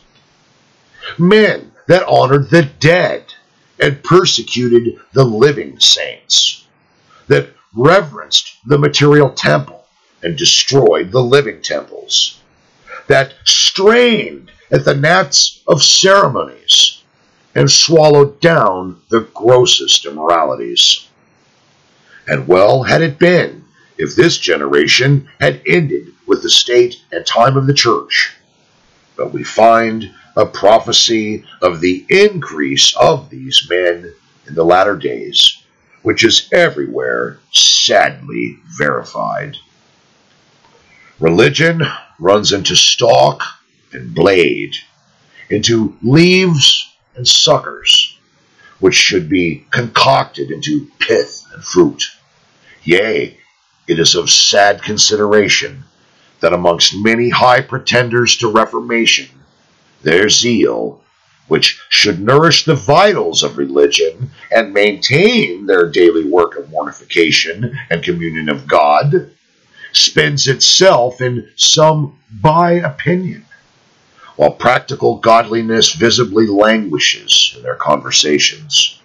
A: Men that honored the dead and persecuted the living saints, that reverenced the material temple and destroyed the living temples, that strained at the gnats of ceremonies and swallowed down the grossest immoralities. And well had it been if this generation had ended with the state and time of the church. But we find a prophecy of the increase of these men in the latter days, which is everywhere sadly verified. Religion runs into stalk and blade, into leaves and suckers, which should be concocted into pith and fruit. Yea, it is of sad consideration that amongst many high pretenders to reformation, their zeal, which should nourish the vitals of religion and maintain their daily work of mortification and communion of God, spends itself in some by opinion, while practical godliness visibly languishes in their conversations.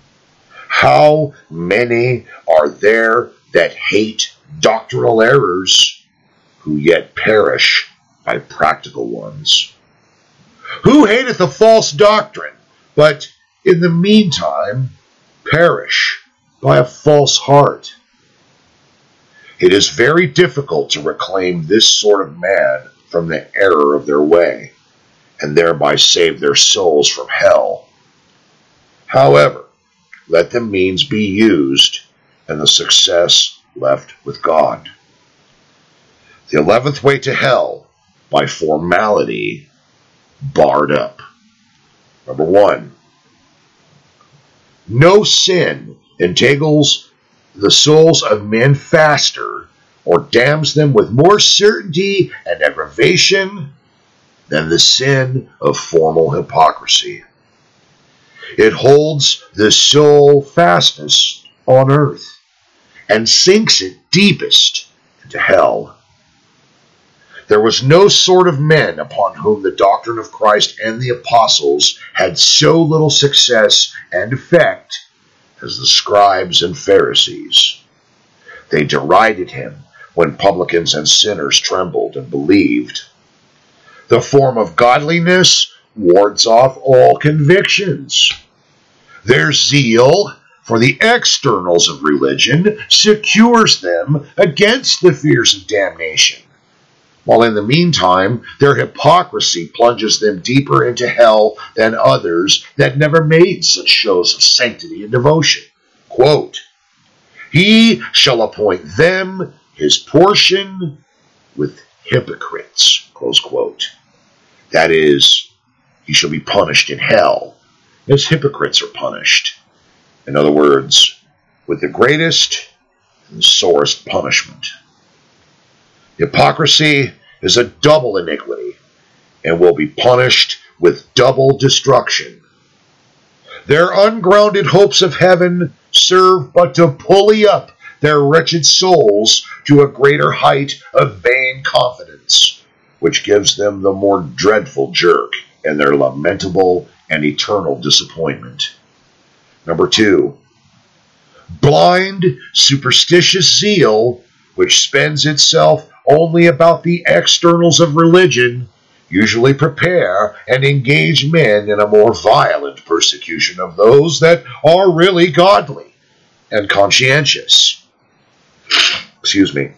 A: How many are there that hate doctrinal errors, who yet perish by practical ones? Who hateth a false doctrine, but in the meantime perish by a false heart? It is very difficult to reclaim this sort of man from the error of their way, and thereby save their souls from hell. However, let the means be used, and the success left with God. The eleventh way to hell, by formality, barred up. Number one, no sin entangles the souls of men faster or damns them with more certainty and aggravation than the sin of formal hypocrisy. It holds the soul fastest on earth and sinks it deepest into hell. There was no sort of men upon whom the doctrine of Christ and the apostles had so little success and effect as the scribes and Pharisees. They derided him when publicans and sinners trembled and believed. The form of godliness wards off all convictions. Their zeal for the externals of religion secures them against the fears of damnation, while in the meantime their hypocrisy plunges them deeper into hell than others that never made such shows of sanctity and devotion. Quote, "He shall appoint them his portion with hypocrites," close quote. That is, he shall be punished in hell as hypocrites are punished. In other words, with the greatest and sorest punishment. Hypocrisy is a double iniquity and will be punished with double destruction. Their ungrounded hopes of heaven serve but to pulley up their wretched souls to a greater height of vain confidence, which gives them the more dreadful jerk in their lamentable and eternal disappointment. Number two, blind, superstitious zeal, which spends itself only about the externals of religion, usually prepare and engage men in a more violent persecution of those that are really godly and conscientious. Excuse me.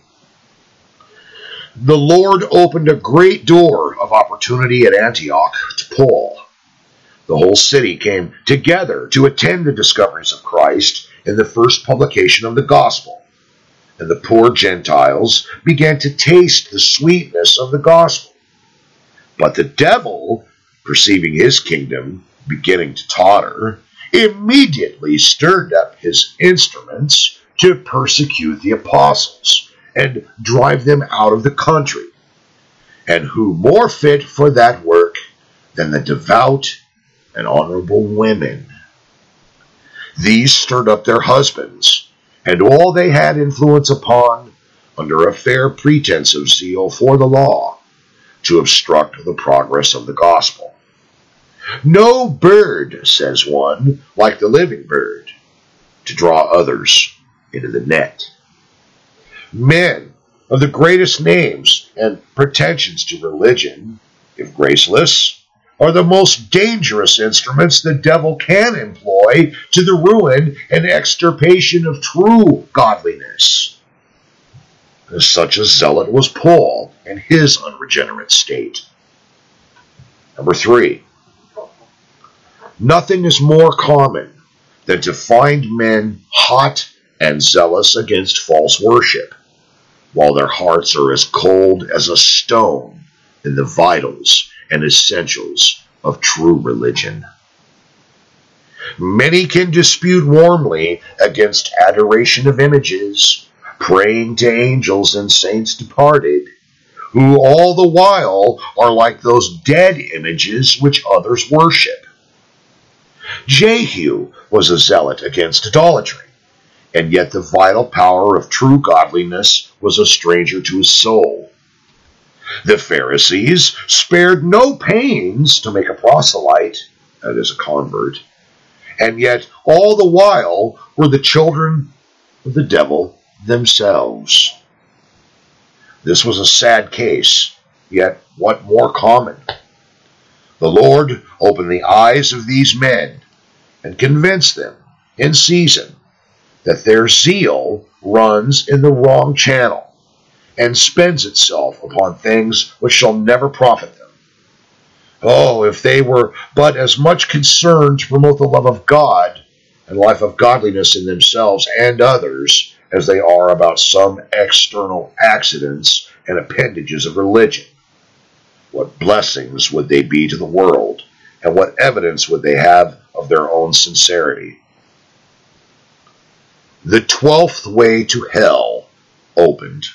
A: The Lord opened a great door of opportunity at Antioch to Paul. The whole city came together to attend the discovery sufferings of Christ in the first publication of the gospel, and the poor Gentiles began to taste the sweetness of the gospel. But the devil, perceiving his kingdom beginning to totter, immediately stirred up his instruments to persecute the apostles and drive them out of the country. And who more fit for that work than the devout and honorable women? These stirred up their husbands, and all they had influence upon, under a fair pretense of zeal for the law, to obstruct the progress of the gospel. No bird, says one, like the living bird, to draw others into the net. Men of the greatest names and pretensions to religion, if graceless, are the most dangerous instruments the devil can employ to the ruin and extirpation of true godliness. Such a zealot was Paul in his unregenerate state. Number three, nothing is more common than to find men hot and zealous against false worship, while their hearts are as cold as a stone in the vitals and essentials of true religion. Many can dispute warmly against adoration of images, praying to angels and saints departed, who all the while are like those dead images which others worship. Jehu was a zealot against idolatry, and yet the vital power of true godliness was a stranger to his soul. The Pharisees spared no pains to make a proselyte, that is, a convert, and yet all the while were the children of the devil themselves. This was a sad case, yet what more common? The Lord opened the eyes of these men and convinced them in season that their zeal runs in the wrong channel and spends itself upon things which shall never profit them. Oh, if they were but as much concerned to promote the love of God and life of godliness in themselves and others as they are about some external accidents and appendages of religion. What blessings would they be to the world, and what evidence would they have of their own sincerity? The twelfth way to hell opened.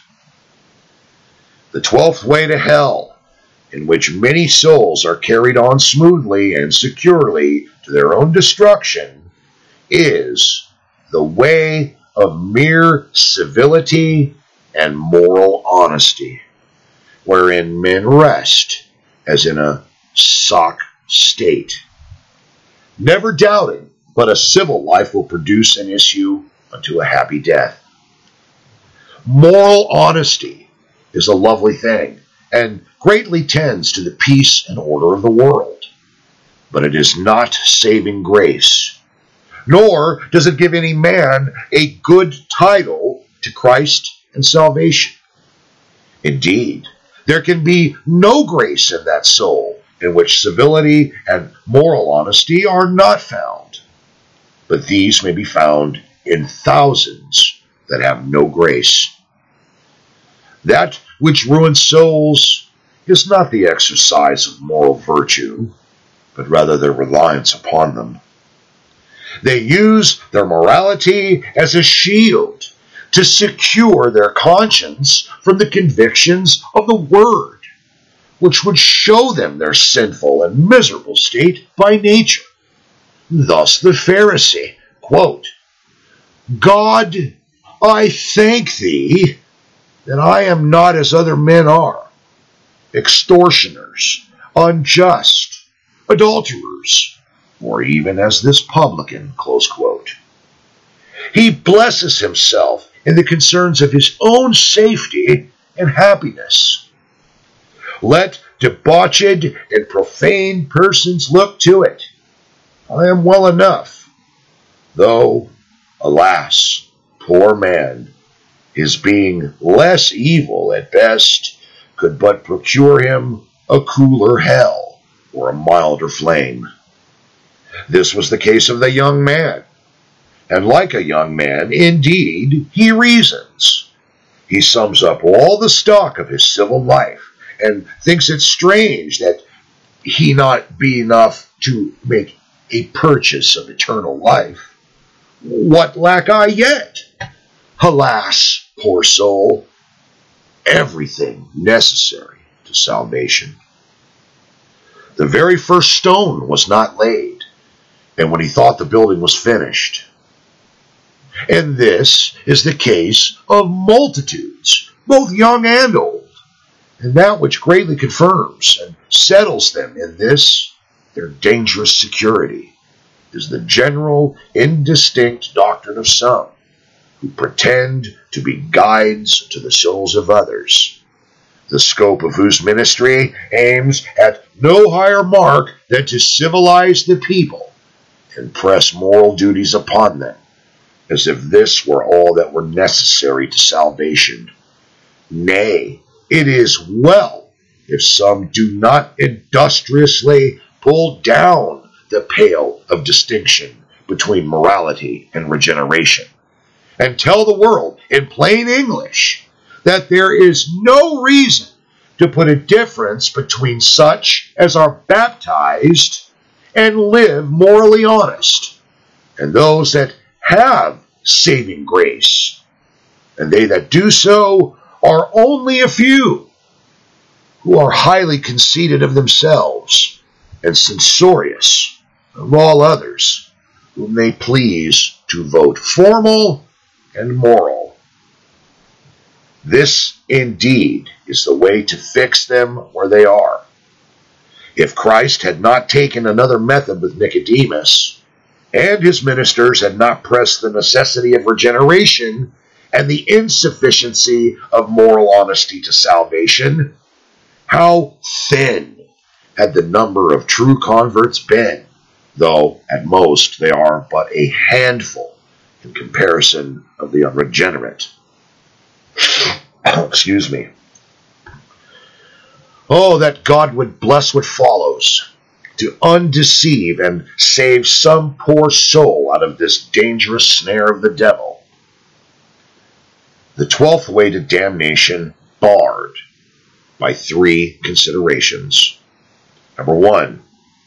A: The twelfth way to hell, in which many souls are carried on smoothly and securely to their own destruction, is the way of mere civility and moral honesty, wherein men rest as in a sock state, never doubting but a civil life will produce an issue unto a happy death. Moral honesty is a lovely thing, and greatly tends to the peace and order of the world. But it is not saving grace, nor does it give any man a good title to Christ and salvation. Indeed, there can be no grace in that soul in which civility and moral honesty are not found. But these may be found in thousands that have no grace. That which ruins souls is not the exercise of moral virtue, but rather their reliance upon them. They use their morality as a shield to secure their conscience from the convictions of the Word, which would show them their sinful and miserable state by nature. Thus the Pharisee, quote, God, I thank thee that I am not as other men are, extortioners, unjust, adulterers, or even as this publican, close quote. He blesses himself in the concerns of his own safety and happiness. Let debauched and profane persons look to it. I am well enough, though, alas, poor man, his being less evil at best could but procure him a cooler hell or a milder flame. This was the case of the young man, And like a young man, indeed, he reasons. He sums up all the stock of his civil life and thinks it strange that he not be enough to make a purchase of eternal life. What lack I yet? Alas, poor soul, everything necessary to salvation. The very first stone was not laid, and when he thought the building was finished. And this is the case of multitudes, both young and old, and that which greatly confirms and settles them in this, their dangerous security, is the general, indistinct doctrine of some, who pretend to be guides to the souls of others, the scope of whose ministry aims at no higher mark than to civilize the people and press moral duties upon them, as if this were all that were necessary to salvation. Nay, it is well if some do not industriously pull down the pale of distinction between morality and regeneration, and tell the world in plain English that there is no reason to put a difference between such as are baptized and live morally honest, and those that have saving grace, and they that do so are only a few, who are highly conceited of themselves and censorious of all others, whom they please to vote formal and moral. This indeed is the way to fix them where they are. If Christ had not taken another method with Nicodemus, and his ministers had not pressed the necessity of regeneration and the insufficiency of moral honesty to salvation, how thin had the number of true converts been, though at most they are but a handful in comparison of the unregenerate. Excuse me. Oh, that God would bless what follows, to undeceive and save some poor soul out of this dangerous snare of the devil. The twelfth way to damnation barred by three considerations. Number one,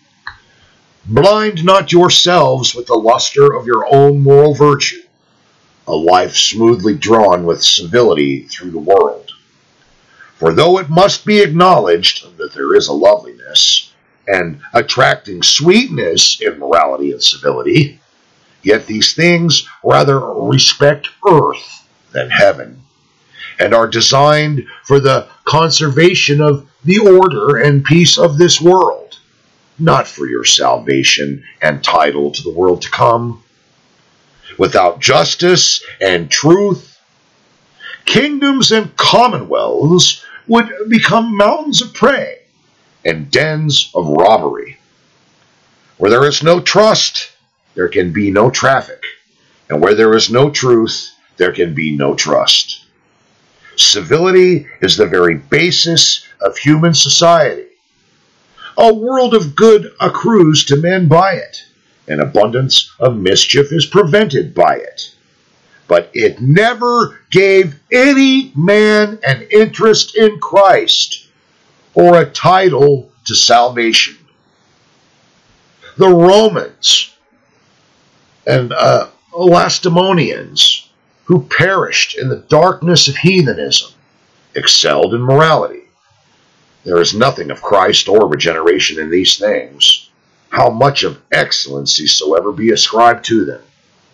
A: blind not yourselves with the luster of your own moral virtue, a life smoothly drawn with civility through the world. For though it must be acknowledged that there is a loveliness and attracting sweetness in morality and civility, yet these things rather respect earth than heaven, and are designed for the conservation of the order and peace of this world, not for your salvation and title to the world to come. Without justice and truth, kingdoms and commonwealths would become mountains of prey and dens of robbery. Where there is no trust, there can be no traffic, and where there is no truth, there can be no trust. Civility is the very basis of human society. A world of good accrues to men by it. An abundance of mischief is prevented by it. But it never gave any man an interest in Christ or a title to salvation. The Romans and uh, Lacedaemonians, who perished in the darkness of heathenism, excelled in morality. There is nothing of Christ or regeneration in these things, how much of excellency soever be ascribed to them.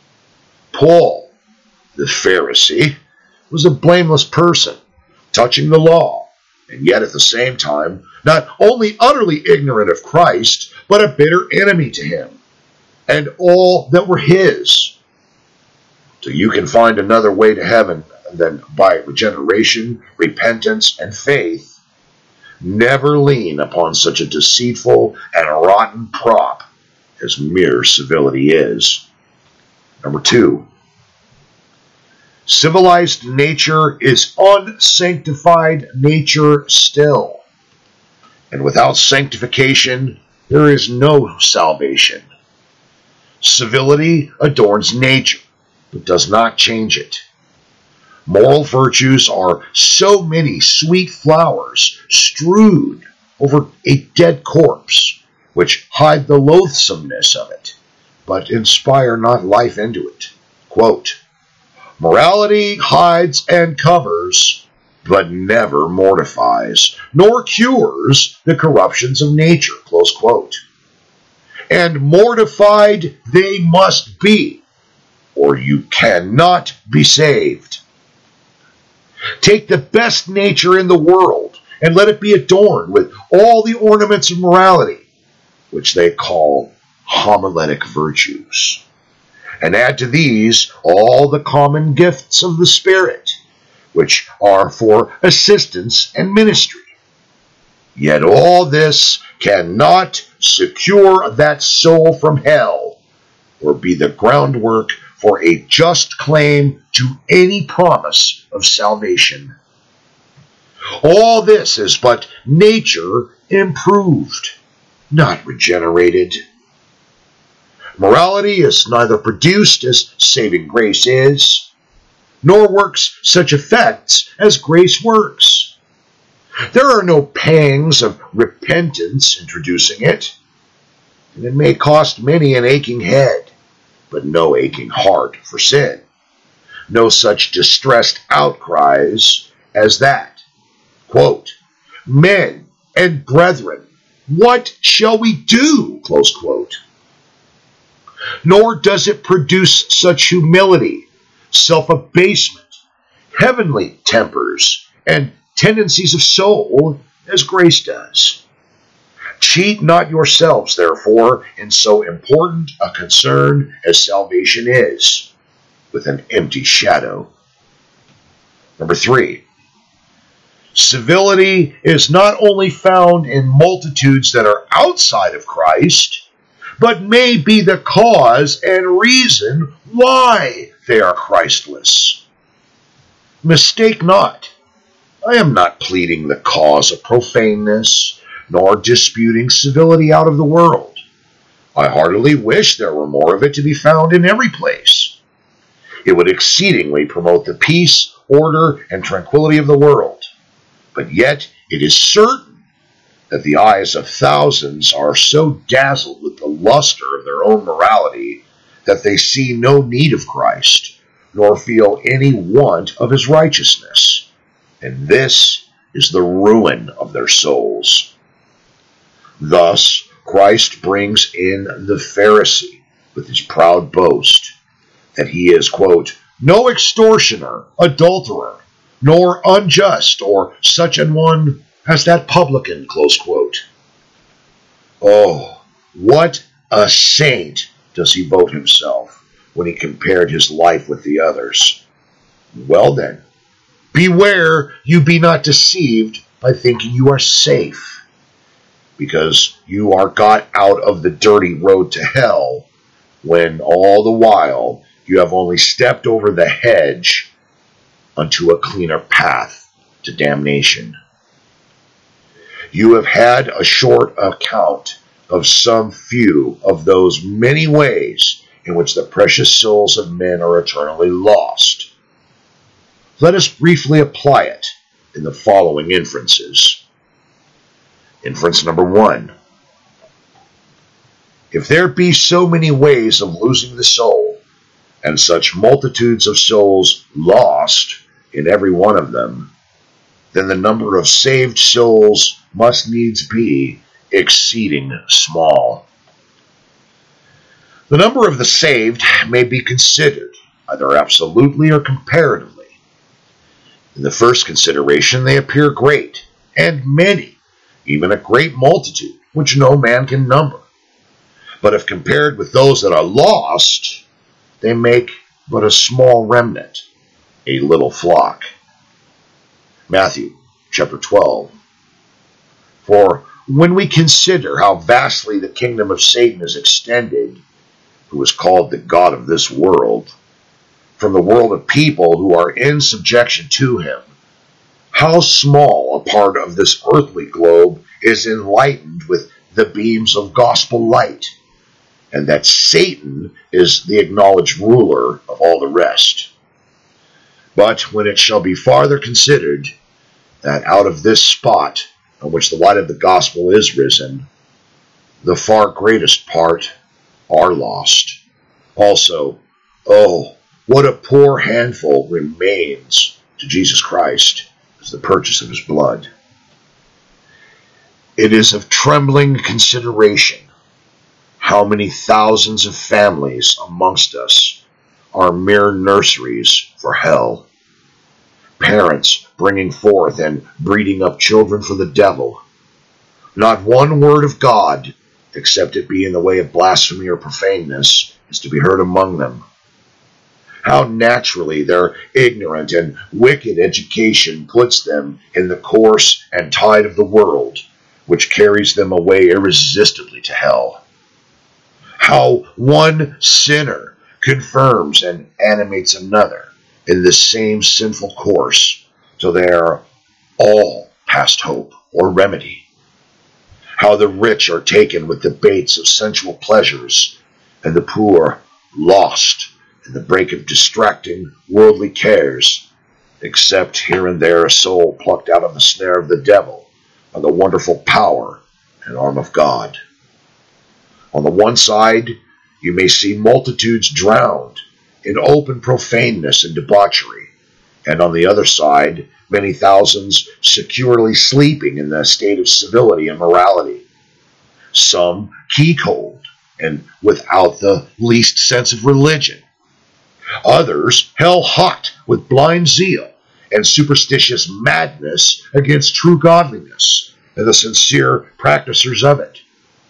A: Paul, the Pharisee, was a blameless person, touching the law, and yet at the same time not only utterly ignorant of Christ, but a bitter enemy to him, and all that were his. So you can find another way to heaven than by regeneration, repentance, and faith. Never lean upon such a deceitful and rotten prop as mere civility is. Number two, civilized nature is unsanctified nature still. And without sanctification, there is no salvation. Civility adorns nature, but does not change it. Moral virtues are so many sweet flowers strewed over a dead corpse, which hide the loathsomeness of it, but inspire not life into it. Quote, morality hides and covers, but never mortifies, nor cures the corruptions of nature. Close quote. And mortified they must be, or you cannot be saved. Take the best nature in the world, and let it be adorned with all the ornaments of morality, which they call homiletic virtues. And add to these all the common gifts of the Spirit, which are for assistance and ministry. Yet all this cannot secure that soul from hell, or be the groundwork for a just claim to any promise of salvation. All this is but nature improved, not regenerated. Morality is neither produced as saving grace is, nor works such effects as grace works. There are no pangs of repentance introducing it, and it may cost many an aching head, but no aching heart for sin. No such distressed outcries as that. Quote, men and brethren, what shall we do? Close quote. Nor does it produce such humility, self-abasement, heavenly tempers, and tendencies of soul as grace does. Cheat not yourselves, therefore, in so important a concern as salvation is, with an empty shadow. Number three, civility is not only found in multitudes that are outside of Christ, but may be the cause and reason why they are Christless. Mistake not, I am not pleading the cause of profaneness, nor disputing civility out of the world. I heartily wish there were more of it to be found in every place. It would exceedingly promote the peace, order, and tranquility of the world. But yet it is certain that the eyes of thousands are so dazzled with the luster of their own morality that they see no need of Christ, nor feel any want of his righteousness. And this is the ruin of their souls. Thus, Christ brings in the Pharisee with his proud boast that he is, quote, no extortioner, adulterer, nor unjust, or such an one as that publican, close quote. Oh, what a saint does he vote himself when he compared his life with the others. Well then, beware you be not deceived by thinking you are safe, because you are got out of the dirty road to hell, when all the while you have only stepped over the hedge unto a cleaner path to damnation. You have had a short account of some few of those many ways in which the precious souls of men are eternally lost. Let us briefly apply it in the following inferences. Inference number one. If there be so many ways of losing the soul, and such multitudes of souls lost in every one of them, then the number of saved souls must needs be exceeding small. The number of the saved may be considered either absolutely or comparatively. In the first consideration, they appear great, and many, even a great multitude, which no man can number. But if compared with those that are lost, they make but a small remnant, a little flock. Matthew chapter twelve. For when we consider how vastly the kingdom of Satan is extended, who is called the god of this world, from the world of people who are in subjection to him, how small a part of this earthly globe is enlightened with the beams of gospel light, and that Satan is the acknowledged ruler of all the rest. But when it shall be farther considered that out of this spot on which the light of the gospel is risen, the far greatest part are lost. Also, oh, what a poor handful remains to Jesus Christ as the purchase of his blood. It is of trembling consideration how many thousands of families amongst us are mere nurseries for hell. Parents bringing forth and breeding up children for the devil. Not one word of God, except it be in the way of blasphemy or profaneness, is to be heard among them. How naturally their ignorant and wicked education puts them in the course and tide of the world, which carries them away irresistibly to hell. How one sinner confirms and animates another in the same sinful course, till they are all past hope or remedy. How the rich are taken with the baits of sensual pleasures, and the poor lost in the brake of distracting worldly cares, except here and there a soul plucked out of the snare of the devil by the wonderful power and arm of God. On the one side, you may see multitudes drowned in open profaneness and debauchery, and on the other side, many thousands securely sleeping in the state of civility and morality. Some key-cold and without the least sense of religion. Others hell-hot with blind zeal and superstitious madness against true godliness and the sincere practicers of it.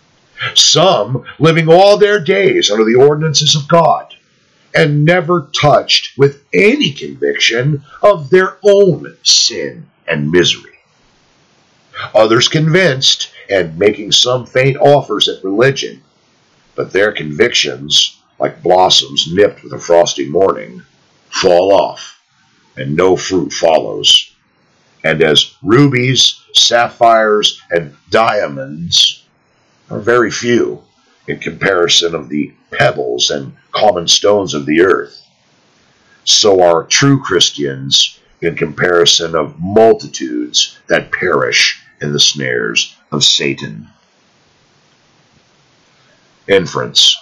A: Some living all their days under the ordinances of God, and never touched with any conviction of their own sin and misery. Others convinced, and making some faint offers at religion, but their convictions, like blossoms nipped with a frosty morning, fall off, and no fruit follows. And as rubies, sapphires, and diamonds are very few in comparison of the pebbles and common stones of the earth, so are true Christians in comparison of multitudes that perish in the snares of Satan. Inference.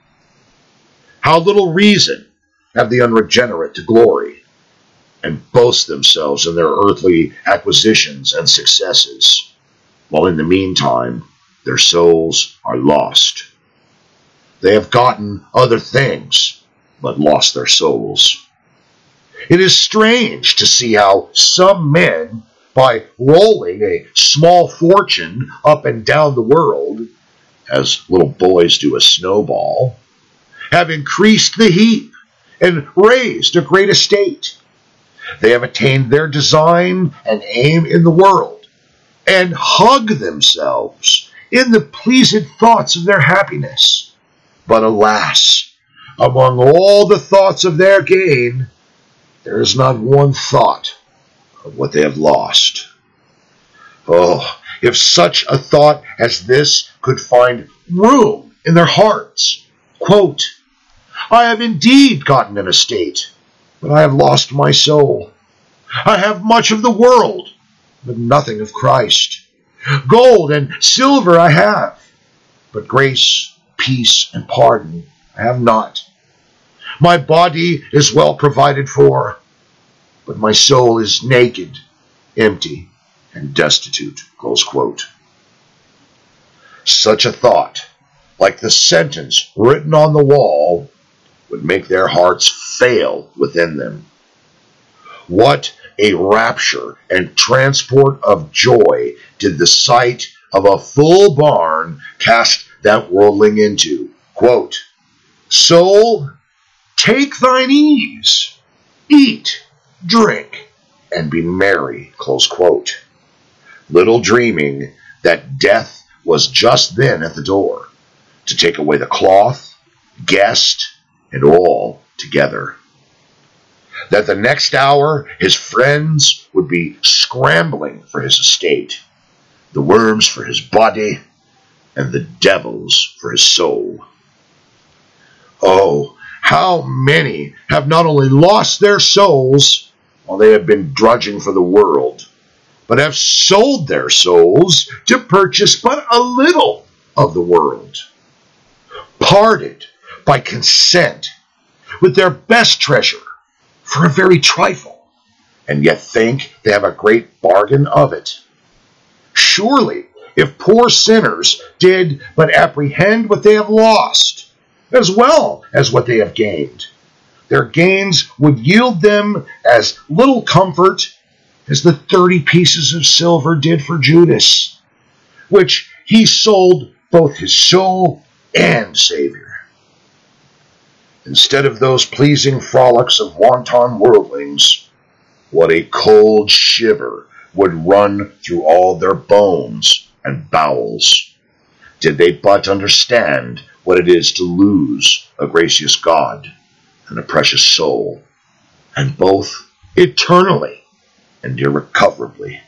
A: How little reason have the unregenerate to glory and boast themselves in their earthly acquisitions and successes, while in the meantime their souls are lost. They have gotten other things, but lost their souls. It is strange to see how some men, by rolling a small fortune up and down the world, as little boys do a snowball, have increased the heap and raised a great estate. They have attained their design and aim in the world, and hug themselves in the pleased thoughts of their happiness. But alas, among all the thoughts of their gain, there is not one thought of what they have lost. Oh, if such a thought as this could find room in their hearts, quote, I have indeed gotten an estate, but I have lost my soul. I have much of the world, but nothing of Christ. Gold and silver I have, but grace, peace, and pardon I have not. My body is well provided for, but my soul is naked, empty, and destitute. Close quote. Such a thought, like the sentence written on the wall, would make their hearts fail within them. What a rapture and transport of joy did the sight of a full barn cast that worldling into. Quote, Soul, take thine ease, eat, drink, and be merry. Close quote. Little dreaming that death was just then at the door, to take away the cloth, guest, and all together. That the next hour his friends would be scrambling for his estate, the worms for his body, and the devils for his soul. Oh, how many have not only lost their souls while they have been drudging for the world, but have sold their souls to purchase but a little of the world, parted by consent with their best treasure for a very trifle, and yet think they have a great bargain of it. Surely, if poor sinners did but apprehend what they have lost, as well as what they have gained, their gains would yield them as little comfort as the thirty pieces of silver did for Judas, which he sold both his soul and Savior. Instead of those pleasing frolics of wanton worldlings, what a cold shiver would run through all their bones and bowels, did they but understand what it is to lose a gracious God and a precious soul, and both eternally and irrecoverably.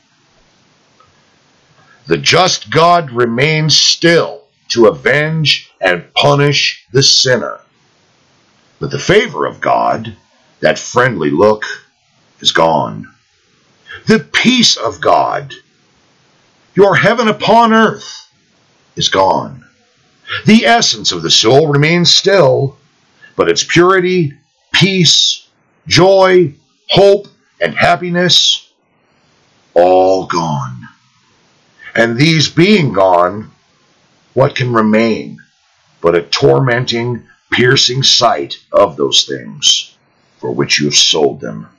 A: The just God remains still to avenge and punish the sinner. But the favor of God, that friendly look, is gone. The peace of God, your heaven upon earth, is gone. The essence of the soul remains still, but its purity, peace, joy, hope, and happiness, all gone. And these being gone, what can remain but a tormenting, piercing sight of those things for which you have sold them?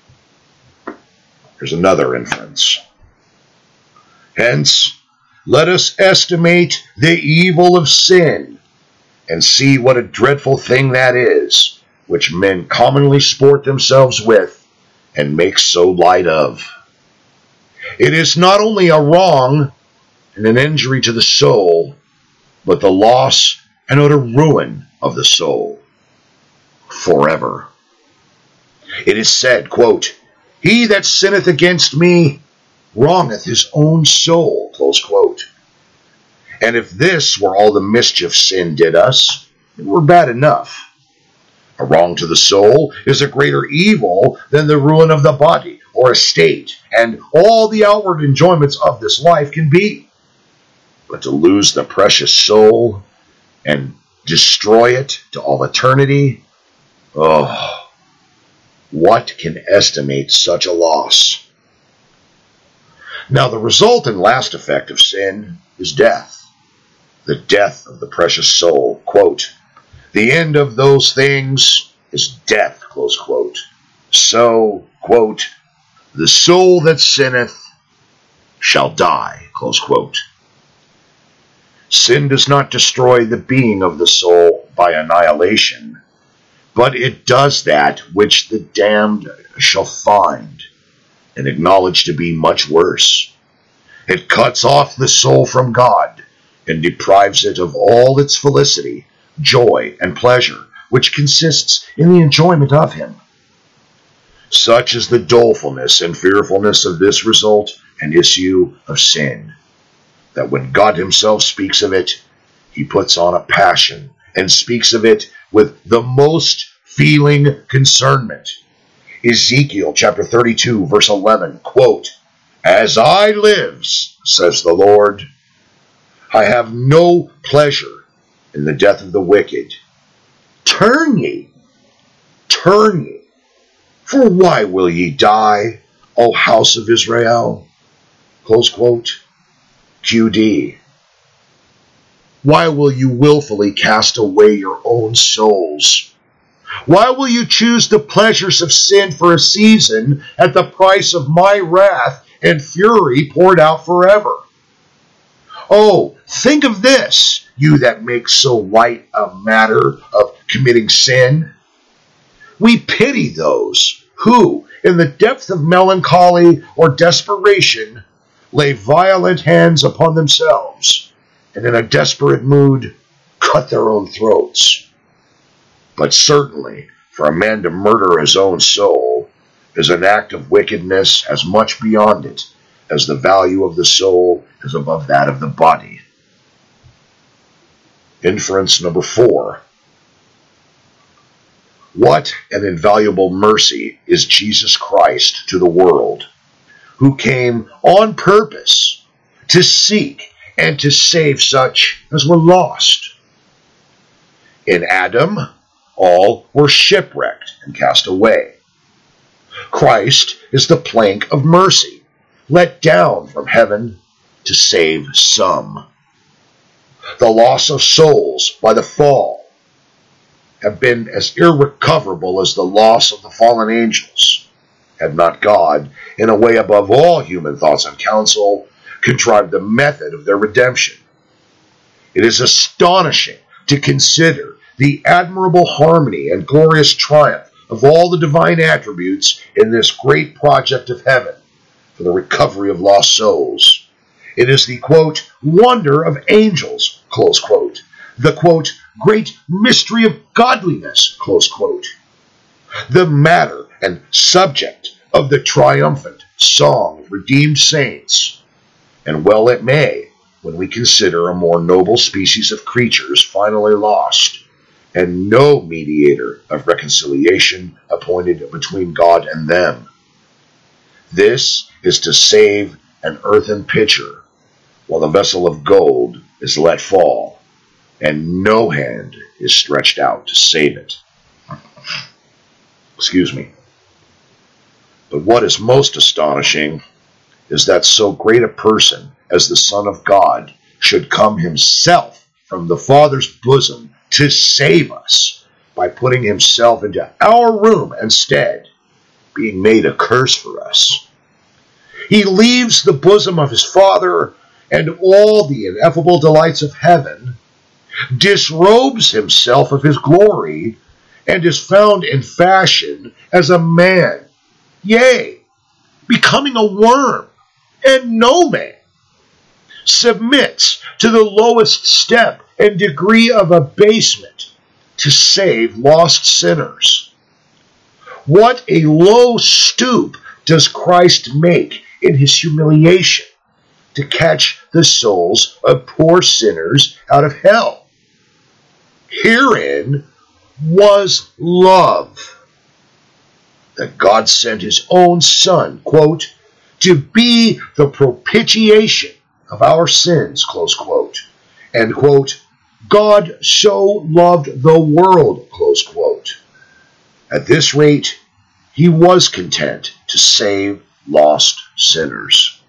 A: Here's another inference. Hence, let us estimate the evil of sin, and see what a dreadful thing that is, which men commonly sport themselves with, and make so light of. It is not only a wrong and an injury to the soul, but the loss and utter ruin of the soul forever. It is said, quote, "He that sinneth against me wrongeth his own soul," close quote. And if this were all the mischief sin did us, it were bad enough. A wrong to the soul is a greater evil than the ruin of the body or estate and all the outward enjoyments of this life can be. But to lose the precious soul and destroy it to all eternity, oh, what can estimate such a loss? Now the result and last effect of sin is death. The death of the precious soul. Quote, "The end of those things is death," close quote. So, quote, "the soul that sinneth shall die," close quote. Sin does not destroy the being of the soul by annihilation, but it does that which the damned shall find and acknowledge to be much worse. It cuts off the soul from God and deprives it of all its felicity, joy, and pleasure, which consists in the enjoyment of him. Such is the dolefulness and fearfulness of this result and issue of sin, that when God himself speaks of it, he puts on a passion and speaks of it with the most feeling concernment. Ezekiel chapter thirty-two, verse eleven, quote, "As I lives, says the Lord, I have no pleasure in the death of the wicked. Turn ye, turn ye, for why will ye die, O house of Israel?" Close quote. Q D. Why will you willfully cast away your own souls? Why will you choose the pleasures of sin for a season at the price of my wrath and fury poured out forever? Oh, think of this, you that make so light a matter of committing sin. We pity those who, in the depth of melancholy or desperation, lay violent hands upon themselves, and in a desperate mood, cut their own throats. But certainly, for a man to murder his own soul is an act of wickedness as much beyond it as the value of the soul is above that of the body. Inference number four. What an invaluable mercy is Jesus Christ to the world, who came on purpose to seek and to save such as were lost. In Adam, all were shipwrecked and cast away. Christ is the plank of mercy, let down from heaven to save some. The loss of souls by the fall have been as irrecoverable as the loss of the fallen angels, had not God, in a way above all human thoughts and counsel, contrived the method of their redemption. It is astonishing to consider the admirable harmony and glorious triumph of all the divine attributes in this great project of heaven for the recovery of lost souls. It is the, quote, wonder of angels, close quote, the, quote, great mystery of godliness, close quote, the matter and subject of the triumphant song of redeemed saints, and well it may, when we consider a more noble species of creatures finally lost, and no mediator of reconciliation appointed between God and them. This is to save an earthen pitcher, while the vessel of gold is let fall, and no hand is stretched out to save it. Excuse me. But what is most astonishing is that so great a person as the Son of God should come himself from the Father's bosom to save us by putting himself into our room instead, being made a curse for us. He leaves the bosom of his Father and all the ineffable delights of heaven, disrobes himself of his glory, and is found in fashion as a man, yea, becoming a worm and no man, submits to the lowest step and degree of abasement to save lost sinners. What a low stoop does Christ make in his humiliation to catch the souls of poor sinners out of hell. Herein was love, that God sent his own Son, quote, to be the propitiation of our sins, close quote, and, quote, God so loved the world, close quote. At this rate, he was content to save lost sinners.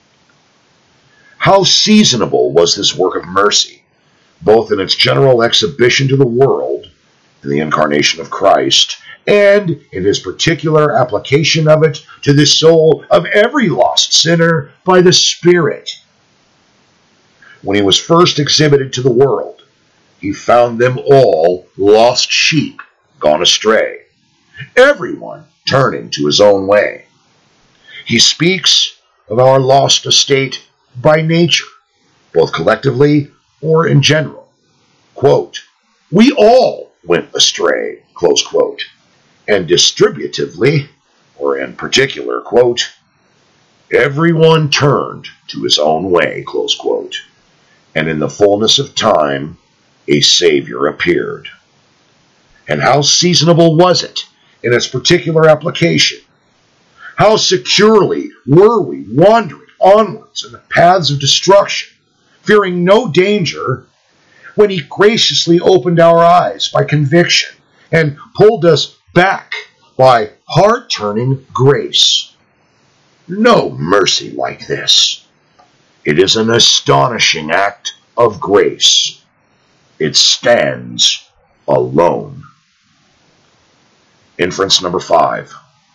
A: How seasonable was this work of mercy, both in its general exhibition to the world, in the incarnation of Christ, and in his particular application of it to the soul of every lost sinner by the Spirit. When he was first exhibited to the world, he found them all lost sheep, gone astray, everyone turning to his own way. He speaks of our lost estate by nature, both collectively or in general. Quote, we all went astray, close quote, and distributively, or in particular, quote, everyone turned to his own way, close quote, and in the fullness of time, a Savior appeared. And how seasonable was it in its particular application? How securely were we wandering onwards in the paths of destruction, fearing no danger, when he graciously opened our eyes by conviction and pulled us back by heart-turning grace. No mercy like this. It is an astonishing act of grace. It stands alone. Inference number five.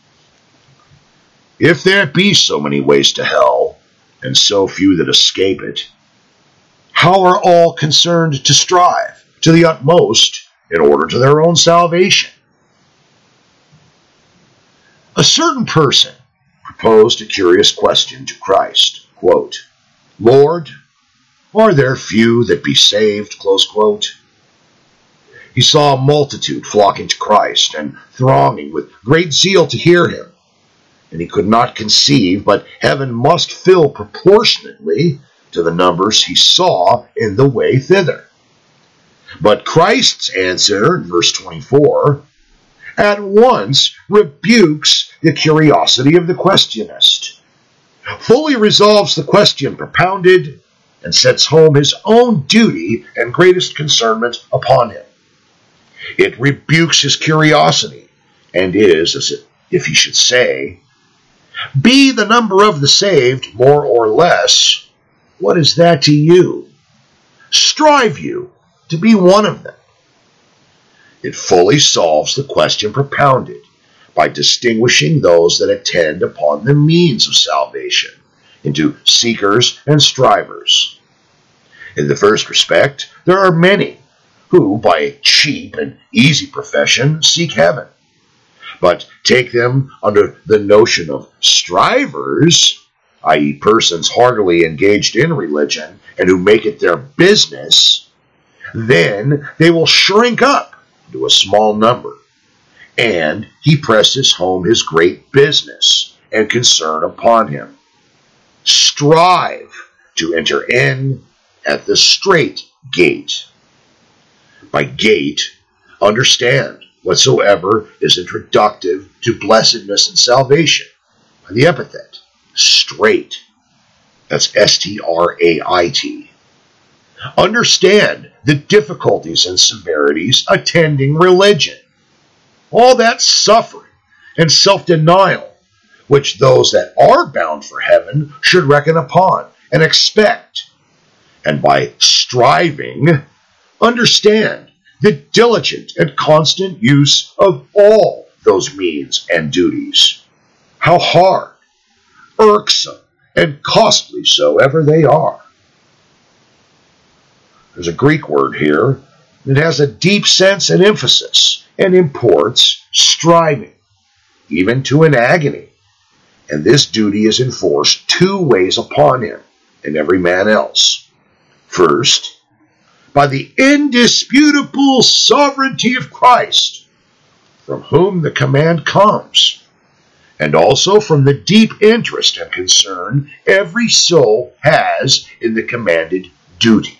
A: If there be so many ways to hell, and so few that escape it, how are all concerned to strive to the utmost in order to their own salvation? A certain person proposed a curious question to Christ, quote, Lord, are there few that be saved, close quote? He saw a multitude flocking to Christ and thronging with great zeal to hear him, and he could not conceive, but heaven must fill proportionately to the numbers he saw in the way thither. But Christ's answer, in verse twenty-four, at once rebukes the curiosity of the questionist, fully resolves the question propounded, and sets home his own duty and greatest concernment upon him. It rebukes his curiosity, and is, as if he should say, be the number of the saved more or less, what is that to you? Strive you to be one of them. It fully solves the question propounded by distinguishing those that attend upon the means of salvation into seekers and strivers. In the first respect, there are many who, by a cheap and easy profession, seek heaven. But take them under the notion of strivers, that is persons heartily engaged in religion and who make it their business, then they will shrink up to a small number, and he presses home his great business and concern upon him. Strive to enter in at the strait gate. By gate, understand whatsoever is introductive to blessedness and salvation by the epithet strait. That's S T R A I T. Understand the difficulties and severities attending religion. All that suffering and self-denial which those that are bound for heaven should reckon upon and expect. And by striving, understand the diligent and constant use of all those means and duties, how hard, irksome, and costly soever they are. There's a Greek word here that has a deep sense and emphasis and imports striving, even to an agony. And this duty is enforced two ways upon him and every man else. First, by the indisputable sovereignty of Christ, from whom the command comes, and also from the deep interest and concern every soul has in the commanded duty.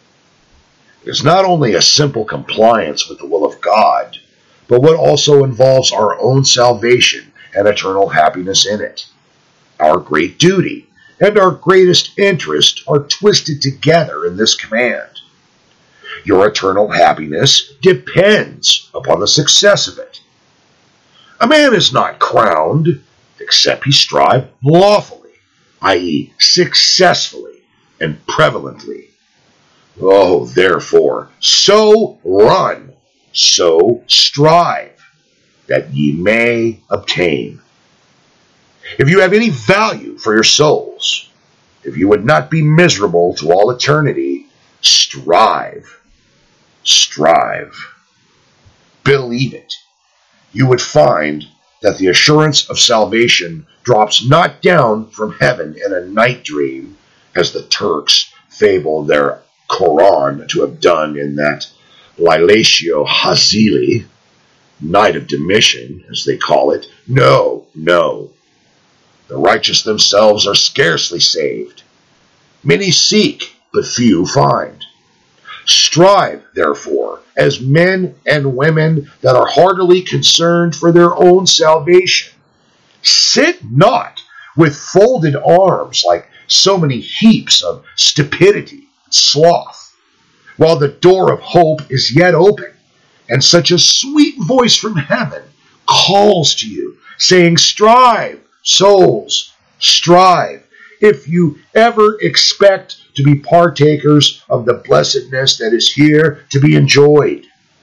A: It is not only a simple compliance with the will of God, but what also involves our own salvation and eternal happiness in it. Our great duty and our greatest interest are twisted together in this command. Your eternal happiness depends upon the success of it. A man is not crowned except he strive lawfully, that is successfully and prevalently. Oh, therefore, so run, so strive, that ye may obtain. If you have any value for your souls, if you would not be miserable to all eternity, strive, strive. Believe it. You would find that the assurance of salvation drops not down from heaven in a night dream, as the Turks fable their Koran to have done in that Lailatio Hazili, night of Domitian, as they call it. No, no. The righteous themselves are scarcely saved. Many seek, but few find. Strive, therefore, as men and women that are heartily concerned for their own salvation. Sit not with folded arms like so many heaps of stupidity and sloth, while the door of hope is yet open, and such a sweet voice from heaven calls to you, saying, strive, souls, strive, if you ever expect to be partakers of the blessedness that is here to be enjoyed.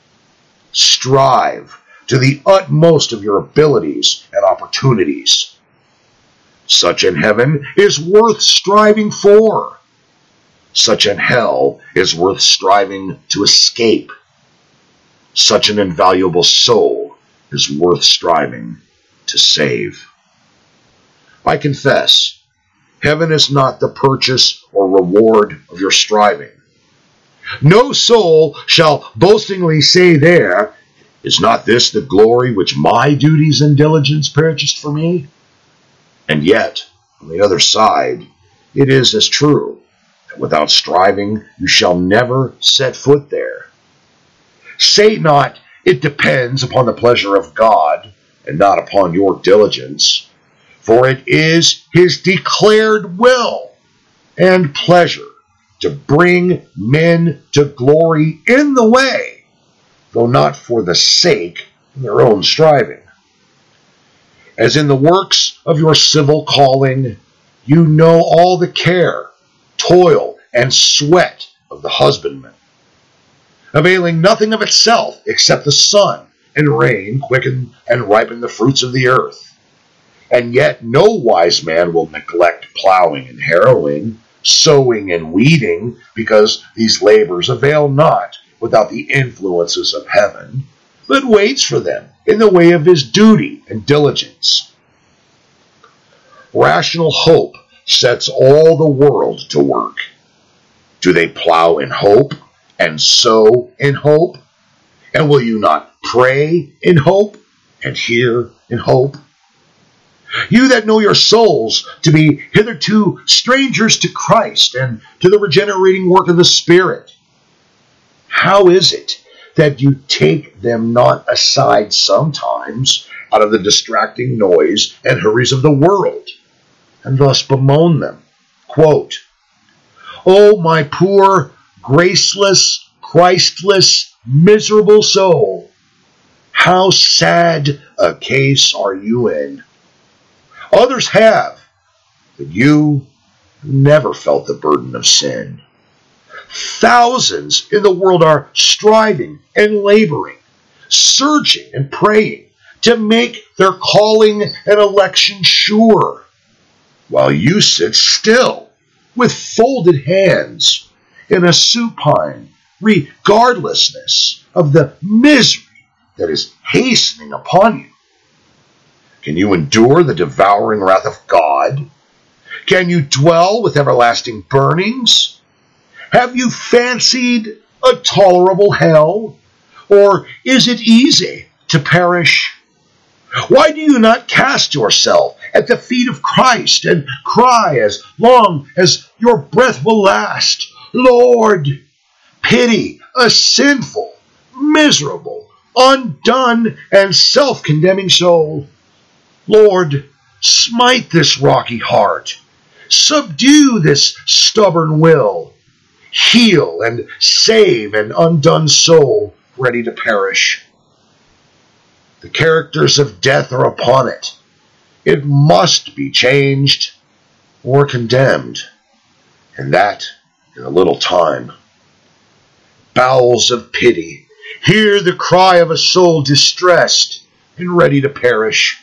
A: Strive to the utmost of your abilities and opportunities. Such in heaven is worth striving for. Such in hell is worth striving to escape. Such an invaluable soul is worth striving to save. I confess, heaven is not the purchase or reward of your striving. No soul shall boastingly say there, is not this the glory which my duties and diligence purchased for me? And yet, on the other side, it is as true that without striving you shall never set foot there. Say not, it depends upon the pleasure of God, and not upon your diligence. For it is his declared will and pleasure to bring men to glory in the way, though not for the sake of their own striving. As in the works of your civil calling, you know all the care, toil, and sweat of the husbandman, availing nothing of itself except the sun and rain quicken and ripen the fruits of the earth. And yet no wise man will neglect plowing and harrowing, sowing and weeding, because these labors avail not without the influences of heaven, but waits for them in the way of his duty and diligence. Rational hope sets all the world to work. Do they plow in hope and sow in hope? And will you not pray in hope and hear in hope? You that know your souls to be hitherto strangers to Christ and to the regenerating work of the Spirit, how is it that you take them not aside sometimes out of the distracting noise and hurries of the world, and thus bemoan them? Quote, "O my poor, graceless, Christless, miserable soul, how sad a case are you in. Others have, but you never felt the burden of sin. Thousands in the world are striving and laboring, searching and praying to make their calling and election sure, while you sit still with folded hands in a supine regardlessness of the misery that is hastening upon you. Can you endure the devouring wrath of God? Can you dwell with everlasting burnings? Have you fancied a tolerable hell? Or is it easy to perish? Why do you not cast yourself at the feet of Christ and cry as long as your breath will last, Lord, pity a sinful, miserable, undone, and self-condemning soul. Lord, smite this rocky heart. Subdue this stubborn will. Heal and save an undone soul ready to perish. The characters of death are upon it. It must be changed or condemned, and that in a little time. Bowels of pity, hear the cry of a soul distressed and ready to perish.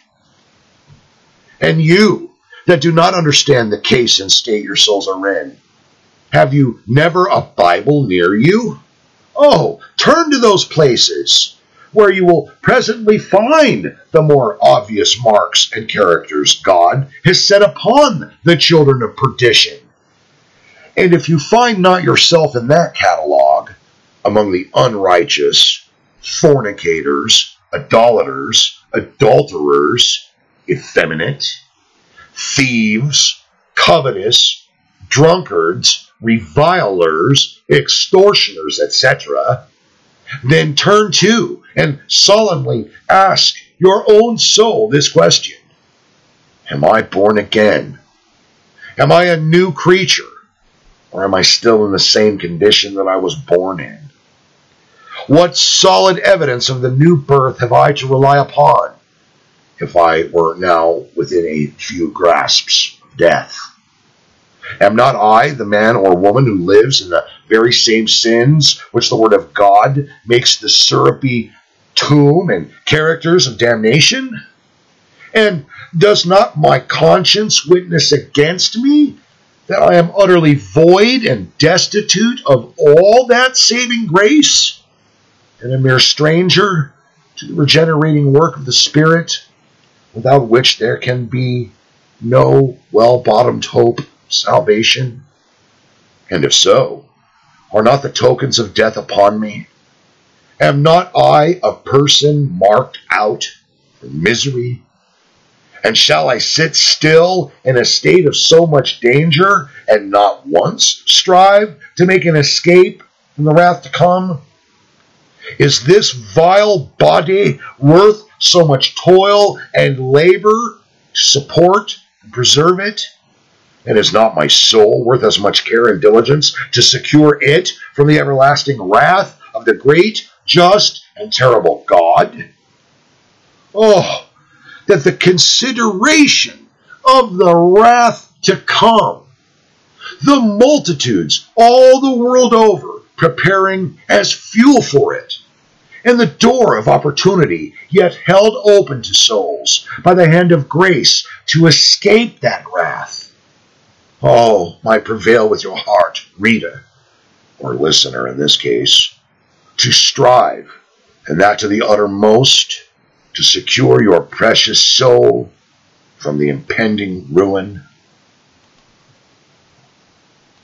A: And you that do not understand the case and state your souls are in, have you never a Bible near you? Oh, turn to those places where you will presently find the more obvious marks and characters God has set upon the children of perdition. And if you find not yourself in that catalog, among the unrighteous, fornicators, idolaters, adulterers, effeminate, thieves, covetous, drunkards, revilers, extortioners, et cetera, then turn to and solemnly ask your own soul this question: am I born again? Am I a new creature? Or am I still in the same condition that I was born in? What solid evidence of the new birth have I to rely upon, if I were now within a few grasps of death? Am not I the man or woman who lives in the very same sins which the Word of God makes the syrupy tomb and characters of damnation? And does not my conscience witness against me that I am utterly void and destitute of all that saving grace, and a mere stranger to the regenerating work of the Spirit, without which there can be no well-bottomed hope of salvation? And if so, are not the tokens of death upon me? Am not I a person marked out for misery? And shall I sit still in a state of so much danger, and not once strive to make an escape from the wrath to come? Is this vile body worth so much toil and labor to support and preserve it? And is not my soul worth as much care and diligence to secure it from the everlasting wrath of the great, just, and terrible God? Oh, that the consideration of the wrath to come, the multitudes all the world over preparing as fuel for it, and the door of opportunity yet held open to souls by the hand of grace to escape that wrath. Oh, might prevail with your heart, reader, or listener in this case, to strive, and that to the uttermost, to secure your precious soul from the impending ruin